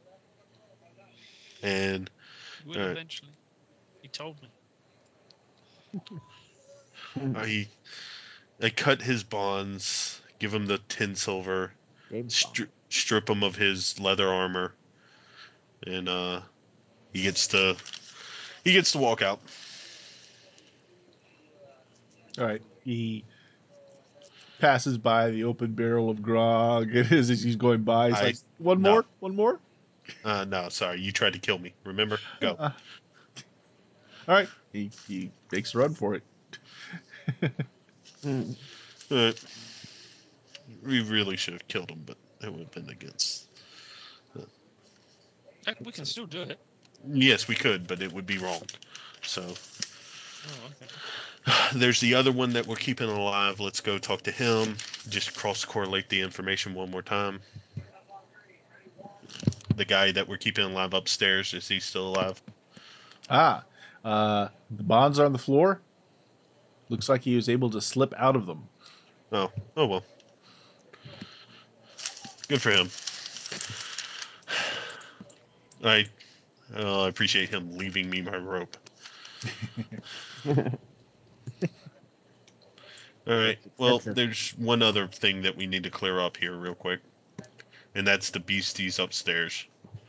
And He will All right. eventually. He told me. I cut his bonds, give him the 10 silver, James Bond. strip him of his leather armor, and he gets to walk out. All right. He passes by the open barrel of grog. It is as he's going by. He's like, one no. more? One more? No, sorry, you tried to kill me. Remember? Go. All right. He makes a run for it. Hmm. We really should have killed him, but it would have been against. We can still do it. Yes, we could, but it would be wrong. So Oh, okay. there's the other one that we're keeping alive. Let's go talk to him. Just cross correlate the information one more time. The guy that we're keeping alive upstairs, is he still alive? The bonds are on the floor. Looks like he was able to slip out of them. Oh well. Good for him. I appreciate him leaving me my rope. All right. Well, Expensive. there's one other thing that we need to clear up here real quick, and that's the beasties upstairs.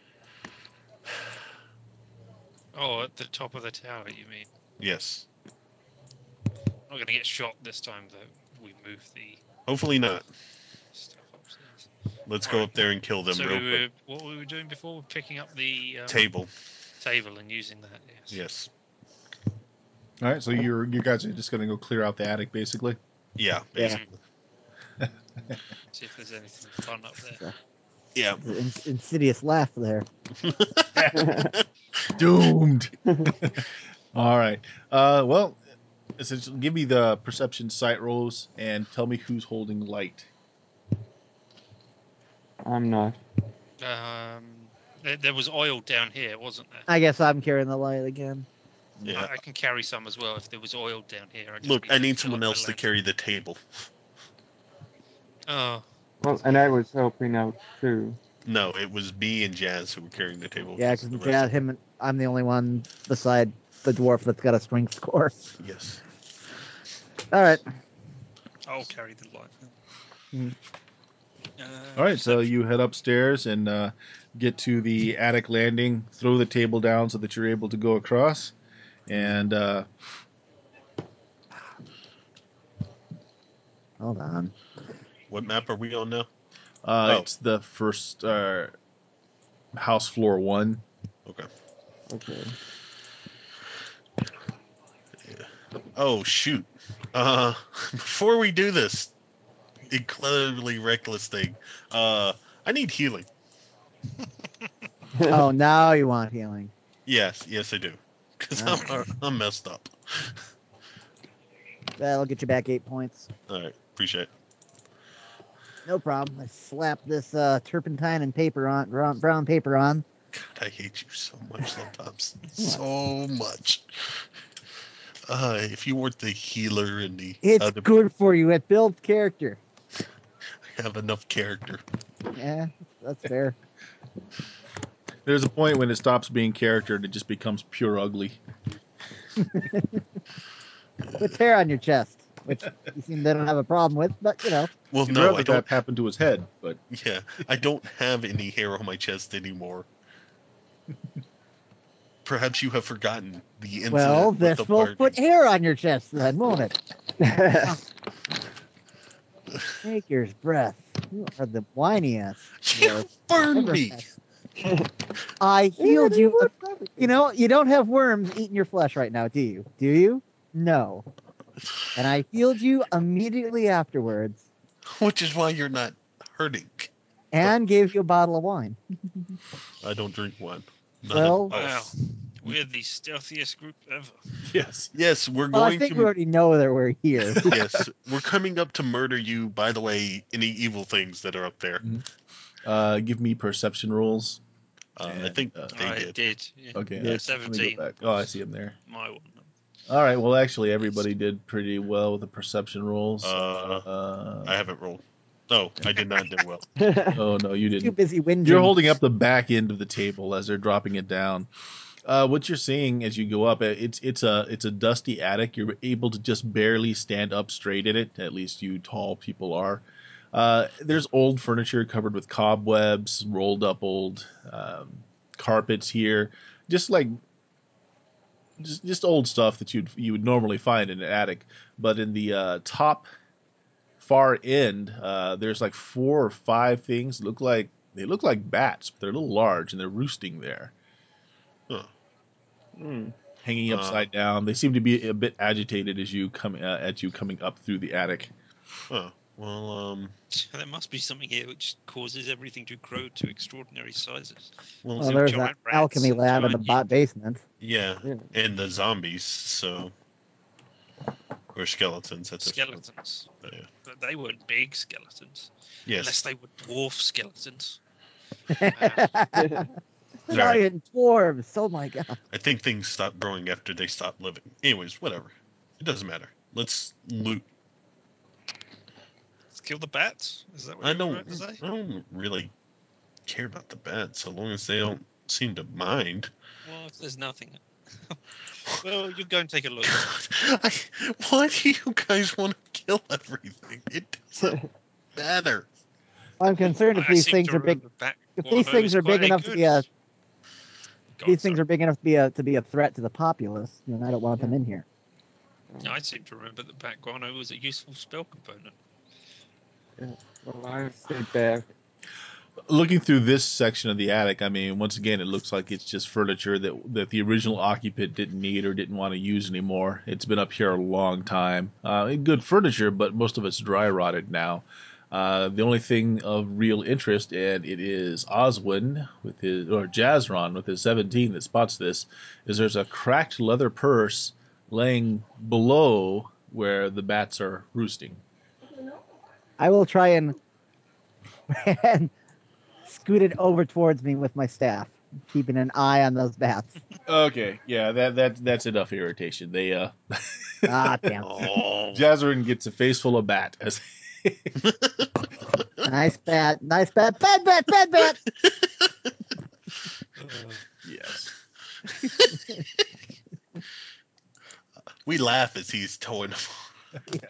Oh, at the top of the tower, you mean? Yes. Not going to get shot this time, though. We move the Hopefully not. stuff upstairs. Let's go Alright. up there and kill them So real quick. what were we doing before? We're picking up the Table. table and using that. Yes. Yes. All right. So you guys are just going to go clear out the attic, basically. Yeah. Yeah. Basically. See if there's anything fun up there. Yeah. Insidious laugh there. Doomed. All right. Well, essentially, give me the perception sight rolls and tell me who's holding light. I'm not. There was oil down here, wasn't there? I guess I'm carrying the light again. Yeah. I can carry some as well if there was oil down here. Look, I need to fill someone up my else to lamp. carry the table. Oh, Well, and I was helping out too. No, it was me and Jazz who were carrying the table. Yeah, the because rest of him, I'm the only one beside the dwarf that's got a strength score. Yes. All right. I'll carry the light. Mm. All right. So you head upstairs and get to the attic landing, throw the table down so that you're able to go across. And Hold on. What map are we on now? it's the first house floor 1. Okay. Okay. Oh shoot. Before we do this incredibly reckless thing, I need healing. Oh, now you want healing. Yes, I do. Because I'm messed up. That'll get you back 8 points. All right, appreciate it. No problem. I slap this turpentine and paper on, brown paper on. God, I hate you so much sometimes. So much. If you weren't the healer and the It's other, good for you. It builds character. have enough character. Yeah, that's fair. There's a point when it stops being character and it just becomes pure ugly. With hair on your chest, which you seem they don't have a problem with, but you know. Well, You'd no, rather I don't. that happen to his head, but Yeah, I don't have any hair on my chest anymore. Perhaps you have forgotten the incident Well, with the this will party. put hair on your chest then, won't it? Take your breath. You are the whiniest. You burned me. I healed you. You know, you don't have worms eating your flesh right now, do you? Do you? No. And I healed you immediately afterwards Which is why you're not hurting. and gave you a bottle of wine. I don't drink wine. Not Well- at all. Wow. We're the stealthiest group ever. yes. Yes, we're Well, I going think we to. already know that we're here. Yes, we're coming up to murder you. By the way, any evil things that are up there. Give me perception rolls. I And, think they I did. did. Yeah. Okay, Yeah, let me go 17. back. Oh, I see him there. My one. All right. Well, actually, everybody did pretty well with the perception rolls. I haven't rolled. No, I did not do well. Oh no, you Too didn't. busy whinging. You're holding up the back end of the table as they're dropping it down. What you're seeing as you go up, it's a dusty attic. You're able to just barely stand up straight in it. At least you tall people are. There's old furniture covered with cobwebs, rolled up old carpets here, just like just old stuff that you would normally find in an attic. But in the top far end, there's like 4 or 5 things they look like bats, but they're a little large and they're roosting there, Huh. hanging upside down. They seem to be a bit agitated as you coming up through the attic. Oh, well, There must be something here which causes everything to grow to extraordinary sizes. Well, Some there's an giant rats alchemy and lab in the giant basement. yeah, and the zombies, so or skeletons at this point. skeletons. Yeah. But they weren't big skeletons. Yes, Unless they were dwarf skeletons. Giant dwarves. Oh my god. I think things stop growing after they stop living. Anyways, whatever. It doesn't matter. Let's loot. Let's kill the bats? Is that what I you were about to don't. say? I don't really care about the bats so long as they don't seem to mind. Well, if there's nothing. Well, you go and take a look. Why do you guys want to kill everything? It doesn't matter. I'm concerned if I these seem things to are big. remember Bat If Guano these things is are big quite enough to good- be a, Go these on, things sorry. are big enough to be a threat to the populace, then I don't want them in here. I seem to remember that Bat Guano was a useful spell component. Well, I stay back. Looking through this section of the attic, I mean, once again, it looks like it's just furniture that the original occupant didn't need or didn't want to use anymore. It's been up here a long time. Good furniture, but most of it's dry rotted now. The only thing of real interest, and it is Oswin or Jazron with his 17 that spots this, is there's a cracked leather purse laying below where the bats are roosting. I will try and scoot it over towards me with my staff, keeping an eye on those bats. Okay, yeah, that's enough irritation. They Ah, damn. Oh, Jazzarin gets a face full of bat. As Nice bat. Nice bat. Bad bat. Bad bat. yes. we laugh as he's towing them.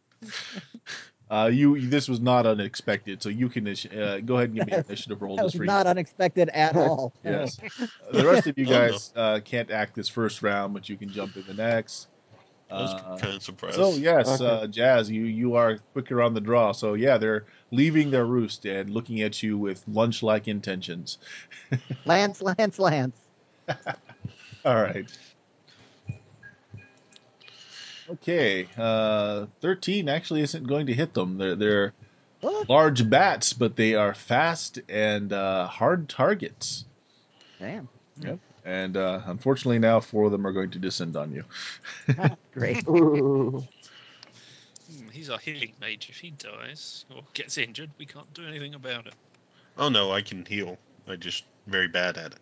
This was not unexpected, so you can go ahead and give me an initiative roll That just was for not unexpected at all. Yes. The rest of you Oh, no. guys can't act this first round, but you can jump in the next. I was kind of surprised. So yes, Okay. Jazz, you are quicker on the draw. So yeah, they're leaving their roost and looking at you with lunch-like intentions. Lance. All right. Okay. 13 actually isn't going to hit them. They're What? large bats, but they are fast and hard targets. Damn. And unfortunately, now 4 of them are going to descend on you. Great. Ooh. He's our healing mage. If he dies or gets injured, we can't do anything about it. Oh no, I can heal. I'm just very bad at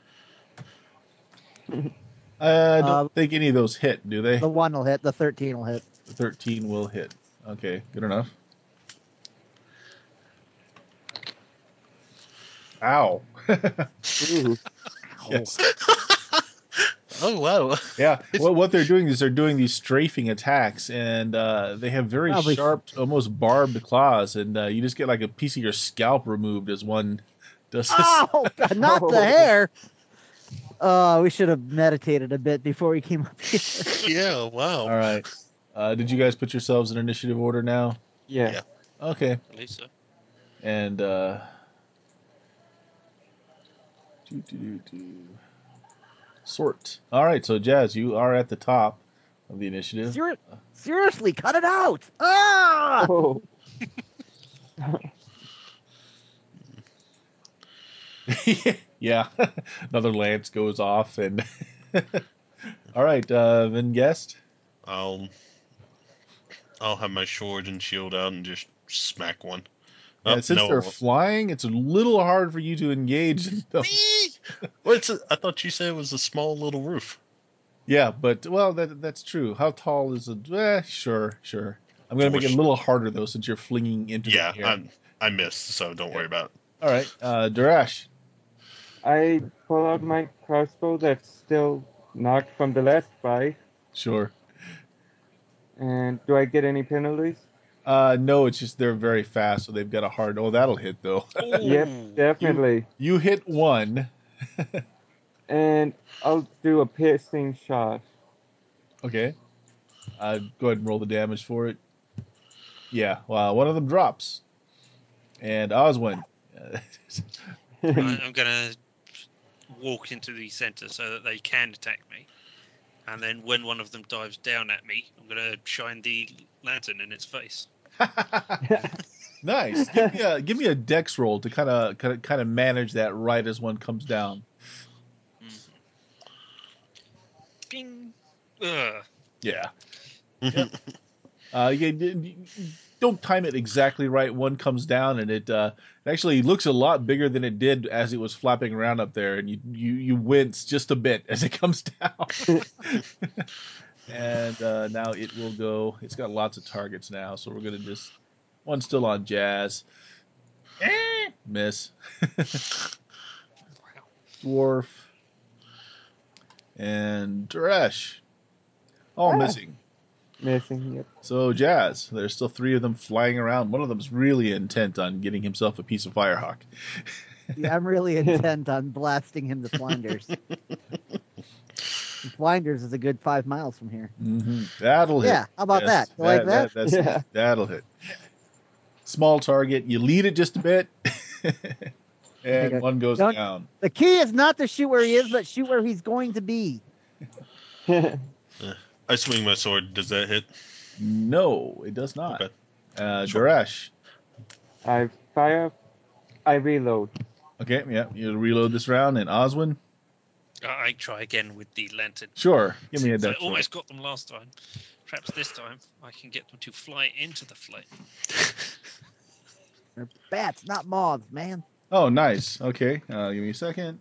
it. I don't think any of those hit, do they? The 1 will hit. The 13 will hit. 13 will hit. Okay, good enough. Ow. Ooh. Yes. Oh wow. Yeah. Well, what they're doing is they're doing these strafing attacks, and they have very Probably- sharp, almost barbed claws, and you just get like a piece of your scalp removed as one does this. Oh, God, not the Oh. hair. Oh, we should have meditated a bit before we came up here. Yeah. Wow. All right. Did you guys put yourselves in initiative order now? Yeah. Yeah. Okay. I believe so. And sort. All right. So Jazz, you are at the top of the initiative. Seriously, cut it out. Ah! Oh. Yeah. Another lance goes off, and all right. Then guest. I'll have my sword and shield out and just smack one. Yeah, Oh, since no, I they're won't. flying, it's a little hard for you to engage them. I thought you said it was a small little roof. Yeah, but well, that's true. How tall is it? Sure. I'm gonna make it a Force. little harder though, since you're flinging into Yeah, the air. I missed, so don't worry about it. All right, Darash. I pull out my crossbow that's still knocked from the last fight. Sure. And do I get any penalties? No, it's just they're very fast, so they've got a hard. Oh, that'll hit though. Yep, Ooh. definitely. You hit one. And I'll do a piercing shot. Okay. Go ahead and roll the damage for it. Yeah. Well, one of them drops. And Oswin. I'm gonna walk into the center so that they can attack me, and then when one of them dives down at me, I'm gonna shine the lantern in its face. Nice. Give me a dex roll to kind of manage that right as one comes down. Bing. Ugh. Yeah. Yep. You don't time it exactly right. One comes down, and it actually looks a lot bigger than it did as it was flapping around up there, and you wince just a bit as it comes down. And now it will go. It's got lots of targets now, so we're gonna just one still on Jazz. Miss. Dwarf and Dresh. All Ah. missing. Missing, yep. So Jazz, there's still three of them flying around. One of them's really intent on getting himself a piece of Firehawk. Yeah, I'm really intent on blasting him to Flinders. Flinders is a good 5 miles from here. Mm-hmm. That'll hit. Yeah, how about that? You like that? Yeah. That'll hit. Small target. You lead it just a bit, and one goes Don't- down. The key is not to shoot where he is, but shoot where he's going to be. I swing my sword. Does that hit? No, it does not. Okay. Sure. Daresh. I fire. I reload. Okay, yeah, you reload this round, and Oswin. I try again with the lantern. Sure, give me a Since I dex roll. almost got them last time. Perhaps this time I can get them to fly into the flame. They're bats, not moths, man. Oh, nice. Okay, give me a second.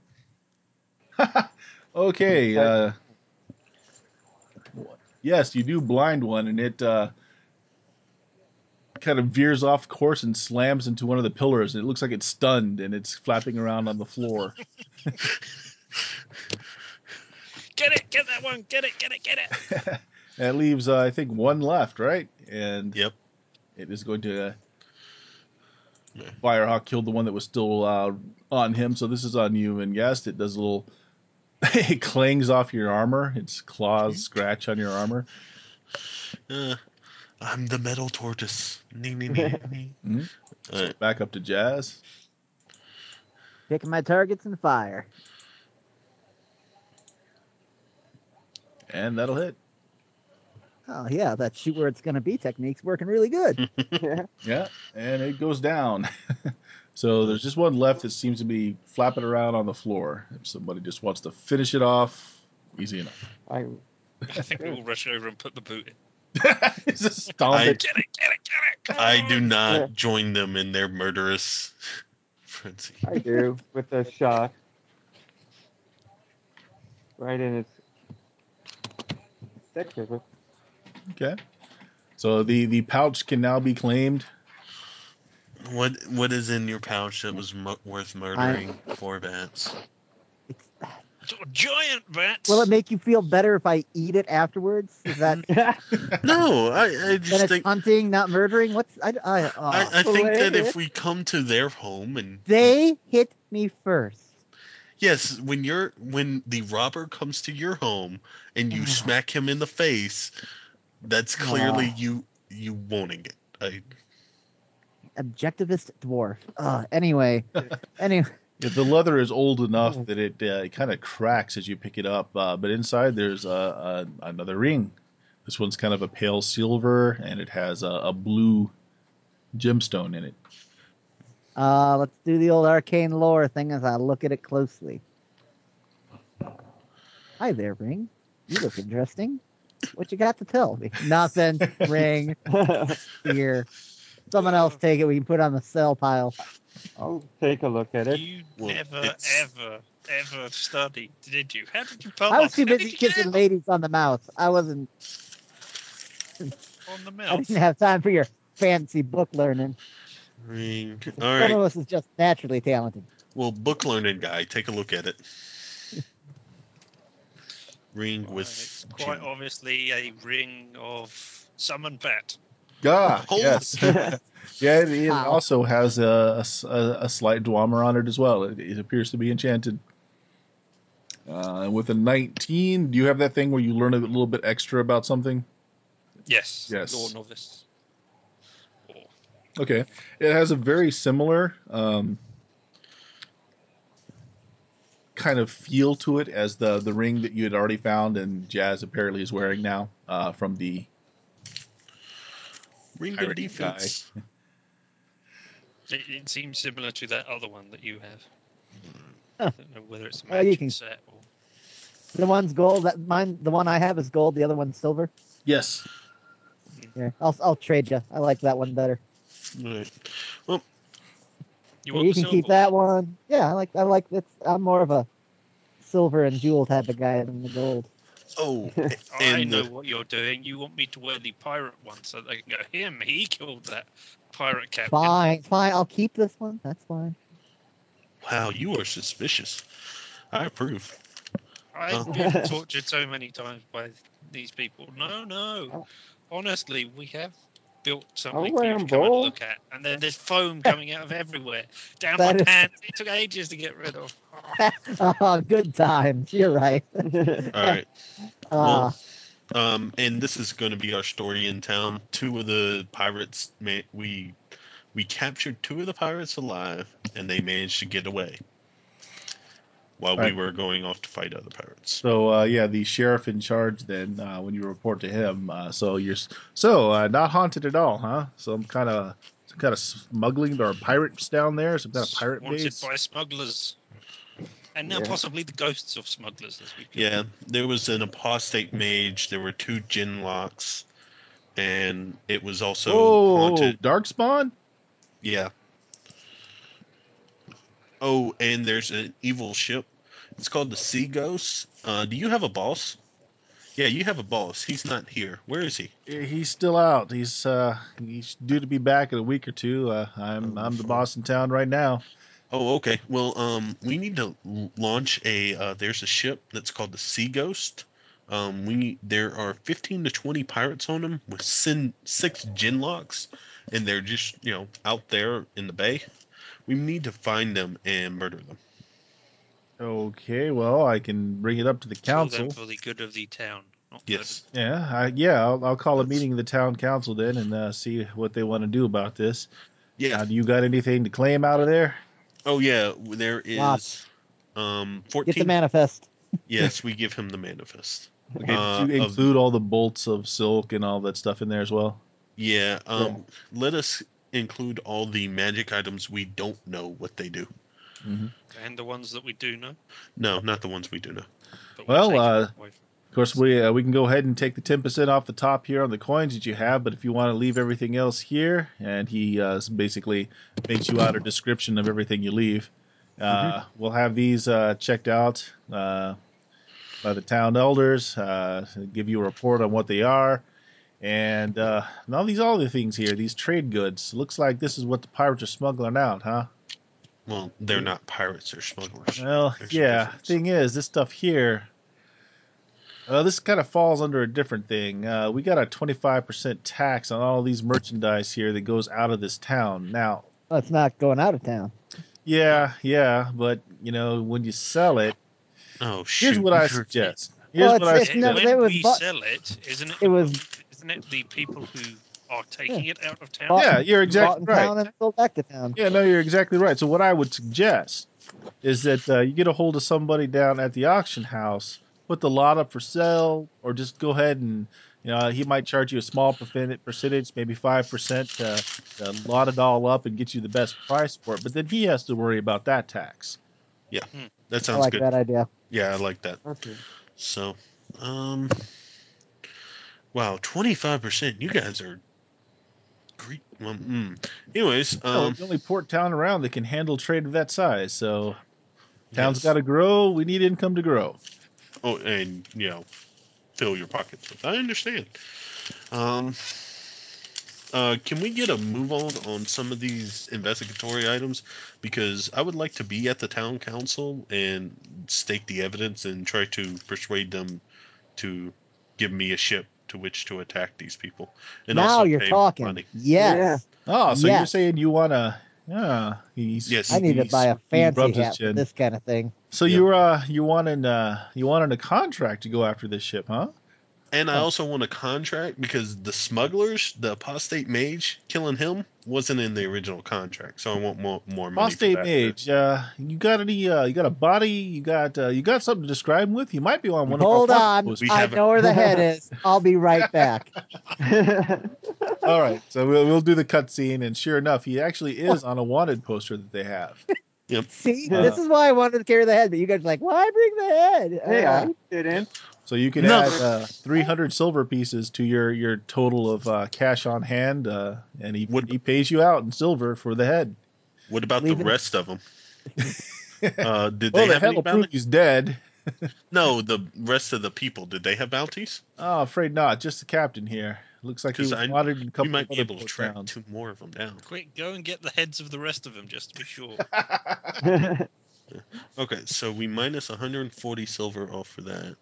Okay. Yes, you do blind one, and it kind of veers off course and slams into one of the pillars. It looks like it's stunned, and it's flapping around on the floor. Get that one! Get it! That leaves, I think, one left, right? And Yep. it is going to. Firehawk killed the one that was still on him, so this is on you. And guest, it does a little. It clangs off your armor. Its claws scratch on your armor. I'm the metal tortoise. Mm-hmm. So Right. back up to Jazz. Picking my targets and fire. And that'll hit. Oh yeah, that shoot where it's gonna be technique's working really good. Yeah. Yeah, and it goes down. So there's just one left that seems to be flapping around on the floor. If somebody just wants to finish it off, easy enough. I I think we all rush over and put the boot in. Just stomp I- it. Get it! Come I on! do not Yeah. join them in their murderous frenzy. I do with a shot. Right in its sector. Okay. So the pouch can now be claimed. What is in your pouch that was worth murdering 4 bats? It's, Giant bats. will it make you feel better if I eat it afterwards? Is that No, I then just it's think hunting, not murdering? What's I think that Hilarious. if we come to their home and They hit me first. yes, when the robber comes to your home and you smack him in the face, that's clearly you wanting it. Objectivist dwarf. Anyway. Yeah, the leather is old enough that it kind of cracks as you pick it up, but inside there's another ring. This one's kind of a pale silver, and it has a blue gemstone in it. Let's do the old arcane lore thing as I look at it closely. Hi there, Ring. You look interesting. What you got to tell me? Nothing. Ring. Here. Someone else take it. We can put it on the sell pile. I'll take a look at it. You Well, never, it's- ever studied, did you? How did you pass? I was too How busy did you get kissing out? ladies on the mouth. I wasn't. On the I mouth. didn't have time for your fancy book learning. Ring. All Some right. of us is just naturally talented. Well, book learning guy, take a look at it. Ring Well, with it's quite gem. obviously a ring of summon bat. Ah, Oh. yes. Yeah, it Wow. also has a slight dwemer on it as well. It appears to be enchanted. With a 19, do you have that thing where you learn a little bit extra about something? Yes. Yes. Law novice. Or Okay. It has a very similar kind of feel to it as the ring that you had already found and Jazz apparently is wearing now from the Ring pirate of defense. it seems similar to that other one that you have. Huh. I don't know whether it's a Well, you matching can- set or. The one's gold. That mine. The one I have is gold. The other one's silver. Yes. Yeah, I'll trade you. I like that one better. All right. You Here, want you the can keep silver that one. Yeah, I like this. I'm more of a silver and jewel type of guy than the gold. Oh, I and know what you're doing. You want me to wear the pirate one so they can go, he killed that pirate captain. Fine. I'll keep this one. That's fine. wow, you are suspicious. I approve. I've Oh. been tortured so many times by these people. No. Honestly, we have built something I'll for wear you to them come and both. look at. And then there's foam coming out of everywhere. Down That my is- pants. It took ages to get rid of. Oh, good times. You're right. All right. Uh, And this is going to be our story in town. Two of the pirates, we captured 2 of the pirates alive, and they managed to get away while we Right. were going off to fight other pirates. So yeah, the sheriff in charge then when you report to him. So you're not haunted at all, huh? Some kind of smuggling or pirates down there, some kind of pirate Wanted base. by smugglers. And now Yeah. possibly the ghosts of smugglers as we killed. Yeah, there was an apostate mage. There were 2 gin locks, and it was also Oh, haunted. Darkspawn. Yeah. Oh, and there's an evil ship. It's called the Sea Ghost. Do you have a boss? Yeah, you have a boss. He's not here. Where is he? He's still out. He's due to be back in a week or two. I'm the boss in town right now. Oh, okay. Well, we need to launch a. There's a ship that's called the Sea Ghost. There are 15 to 20 pirates on them with 6 gin locks, and they're just out there in the bay. We need to find them and murder them. Okay, well I can bring it up to the Kill them council. for the good of the town. Not Yes. I'll call a That's- meeting of the town council then and see what they want to do about this. Yeah. Do you got anything to claim out of there? Oh, yeah. There Lots. is Get the 14. manifest. Yes, we give him the manifest. Okay, did you Of include all the bolts of silk and all that stuff in there as well? yeah. Yeah. Let us include all the magic items we don't know what they do. Mm-hmm. And the ones that we do know. No, not the ones we do know. But Well, we'll take it away from. Of course, we can go ahead and take the 10% off the top here on the coins that you have, but if you want to leave everything else here, and he basically makes you out a description of everything you leave, we'll have these checked out by the town elders, give you a report on what they are, And all these other things here, these trade goods. Looks like this is what the pirates are smuggling out, huh? Well, they're not pirates; they're smugglers. Well, There's a yeah. difference. Thing is, this stuff here, this kind of falls under a different thing. We got a 25% tax on all these merchandise here that goes out of this town. Now, Well, it's not going out of town. yeah, but when you sell it, Oh shoot! here's what I You're- suggest. Well, Here's what I it's no, suggest. it When was we bu- sell it, isn't it? it was Isn't it the people who are taking it out of town? bought, Yeah, you're bought exactly in right. town and sold back to town. Yeah, no, you're exactly right. So what I would suggest is that you get a hold of somebody down at the auction house, put the lot up for sale, or just go ahead and he might charge you a small percentage, maybe 5%, to lot it all up and get you the best price for it. But then he has to worry about that tax. Yeah, Hmm. that I sounds like good. that idea. Yeah, I like that. Okay. So, wow, 25%. You guys are great. Well, anyways, We're the only port town around that can handle trade of that size. So town's yes. got to grow. We need income to grow. Oh, and fill your pockets with. I understand. Um, can we get a move on some of these investigatory items? Because I would like to be at the town council and stake the evidence and try to persuade them to give me a ship to which to attack these people, and Now also you're pay talking. money. Yes. Oh, so you're Yes. saying you want to? Yeah, Yes. I need to buy a he fancy rubs his hat for chin. this kind of thing. So Yeah. you wanted a contract to go after this ship, huh? And I Oh. also want a contract because the smugglers, the apostate mage, killing him wasn't in the original contract. So I want more money for Apostate that. mage, you got any? You got a body? You got something to describe him with? You might be on one of our Hold wanted on. posters. We I haven't- know where the head is. I'll be right back. All right, so we'll do the cutscene, and sure enough, he actually is on a wanted poster that they have. See, Uh, this is why I wanted to carry the head, but you guys are like, why bring the head? Hey, I didn't. So you can No. add 300 silver pieces to your total of cash on hand, and he pays you out in silver for the head. What about Leave the it- rest of them? Did Well, they the have head any will prove bounties? he's dead. No, the rest of the people. Did they have bounties? Oh, afraid not. Just the captain here. Looks like he Because was wanted in a we couple might of be other able to port track towns. 2 more of them down. Quick, go and get the heads of the rest of them just to be sure. Okay, so we minus 140 silver off for that.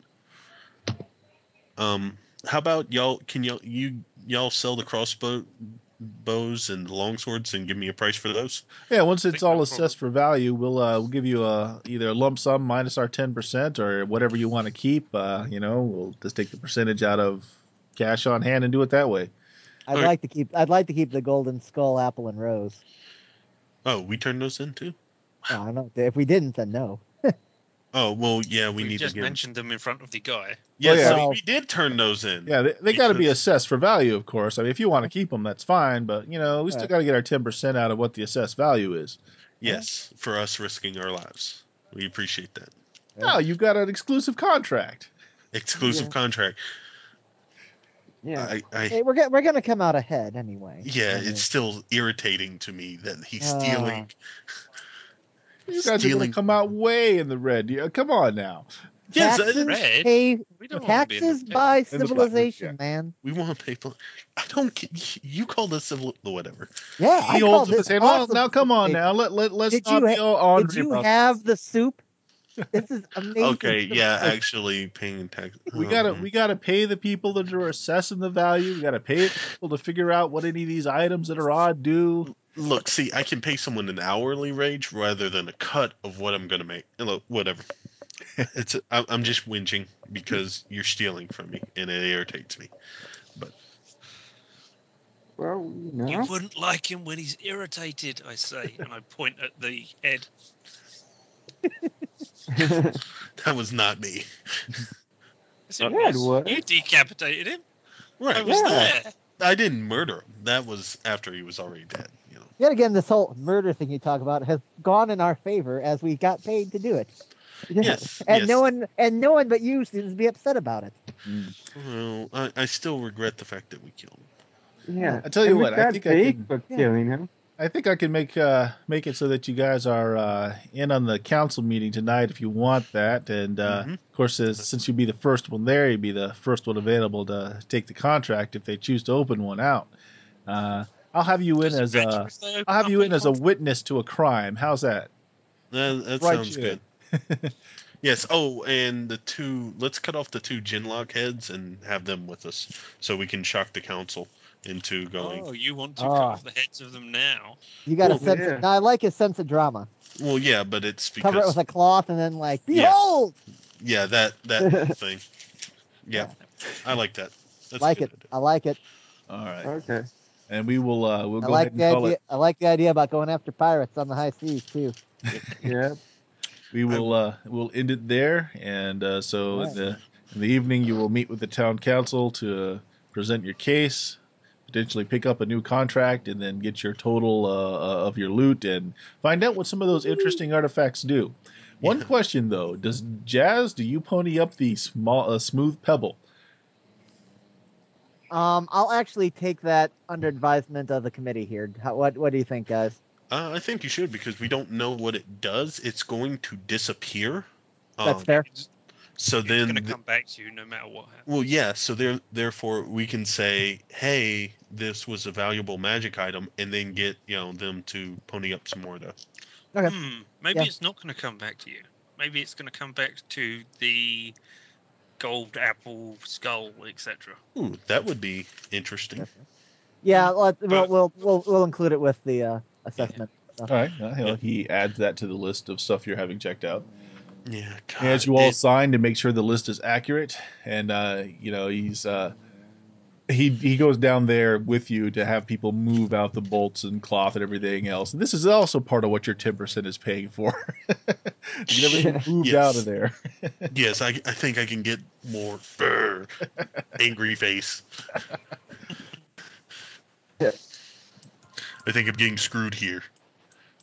How about y'all? Can y'all sell the bows and the longswords and give me a price for those? Yeah, once it's Think no all assessed for value, we'll give you either a lump sum minus our 10% or whatever you want to keep. We'll just take the percentage out of cash on hand and do it that way. I'd Okay. like to keep the golden skull, apple, and rose. Oh, we turned those in too. Well, I don't know. If we didn't, then no. Oh well, yeah, we We've need just to get. mentioned them in front of the guy. Yes, yeah. Well- we did turn those in. Yeah, they got to be Because- assessed for value, of course. I mean, if you want to keep them, that's fine. But we still got to get our 10% out of what the assessed value is. Yes, for us risking our lives. We appreciate that. Yeah. Oh, you got an exclusive contract. Exclusive Yeah. contract. Yeah. Hey, we're gonna come out ahead anyway. Yeah, I mean, it's still irritating to me that he's stealing. You guys are going to come out way in the red. Come on now. Yes, taxes Red? pay We don't want to be in taxes the by In the black, civilization, yeah. man. we want to pay. I don't. You called us civil. Whatever. Yeah, He I call holds up this his hand. Well, awesome. now come on civilization. now. Let's Did not you be all Did Andre you about have the soup? This is amazing. Okay. Yeah, civilization. actually paying tax. We gotta pay the people that are assessing the value. We gotta pay the people to figure out what any of these items that are odd do. Look, see, I can pay someone an hourly wage rather than a cut of what I'm gonna make. Look, whatever. I'm just whinging because you're stealing from me, and it irritates me. Well, You wouldn't like him when he's irritated, I say, and I point at the head. That was not me. Yes, it Yeah, it was. was. You decapitated him. I Right. was Yeah. there. I didn't murder him. That was after he was already dead. Yet again, this whole murder thing you talk about has gone in our favor as we got paid to do it, Yeah. Yes. and Yes. no one but you seems to be upset about it. Well, I still regret the fact that we killed him. Yeah. I tell you And we what, I got think I paid can. for Yeah. killing him. I think I can make it so that you guys are in on the council meeting tonight if you want that. And of course, since you'd be the first one there, you'd be the first one available to take the contract if they choose to open one out. I'll have you in Does as it matter a if they open I'll have up you in as a contract? witness to a crime. How's that? That Right, sounds you good. Yes. Oh, and let's cut off the two Genlock heads and have them with us so we can shock the council into going. Oh, you want to cut Oh. off the heads of them now? You got a Well, sense. yeah. Of, no, I like his sense of drama. Well, yeah, but it's because Cover it with a cloth and then like, Yeah. behold. yeah, that whole thing. Yeah, I like that. That's Like a it. good I like it. All right. Okay. And we will we'll I go like ahead and the call idea. it. I like the idea about going after pirates on the high seas too. Yeah. We will we'll end it there. And so Right. in the evening, you will meet with the town council to present your case, potentially pick up a new contract, and then get your total of your loot and find out what some of those interesting artifacts do. One Yeah. question though: do you pony up the smooth pebble? I'll actually take that under advisement of the committee here. What do you think, guys? I think you should because we don't know what it does. It's going to disappear. That's fair. So It's then, going to come back to you no matter what happens. well, yeah. So therefore, we can say, "Hey, this was a valuable magic item," and then get them to pony up some more though. Okay. Maybe Yeah. it's not going to come back to you. Maybe it's going to come back to the gold apple skull, etc. Ooh, that would be interesting. Yeah. But- We'll include it with the assessment. All right, Yeah. he adds that to the list of stuff you're having checked out. Yeah. As God, you all sign to make sure the list is accurate, and he's he goes down there with you to have people move out the bolts and cloth and everything else. And this is also part of what your 10% is paying for. To get everything moved out of there. Yes, I think I can get more angry face. Yeah. I think I'm getting screwed here.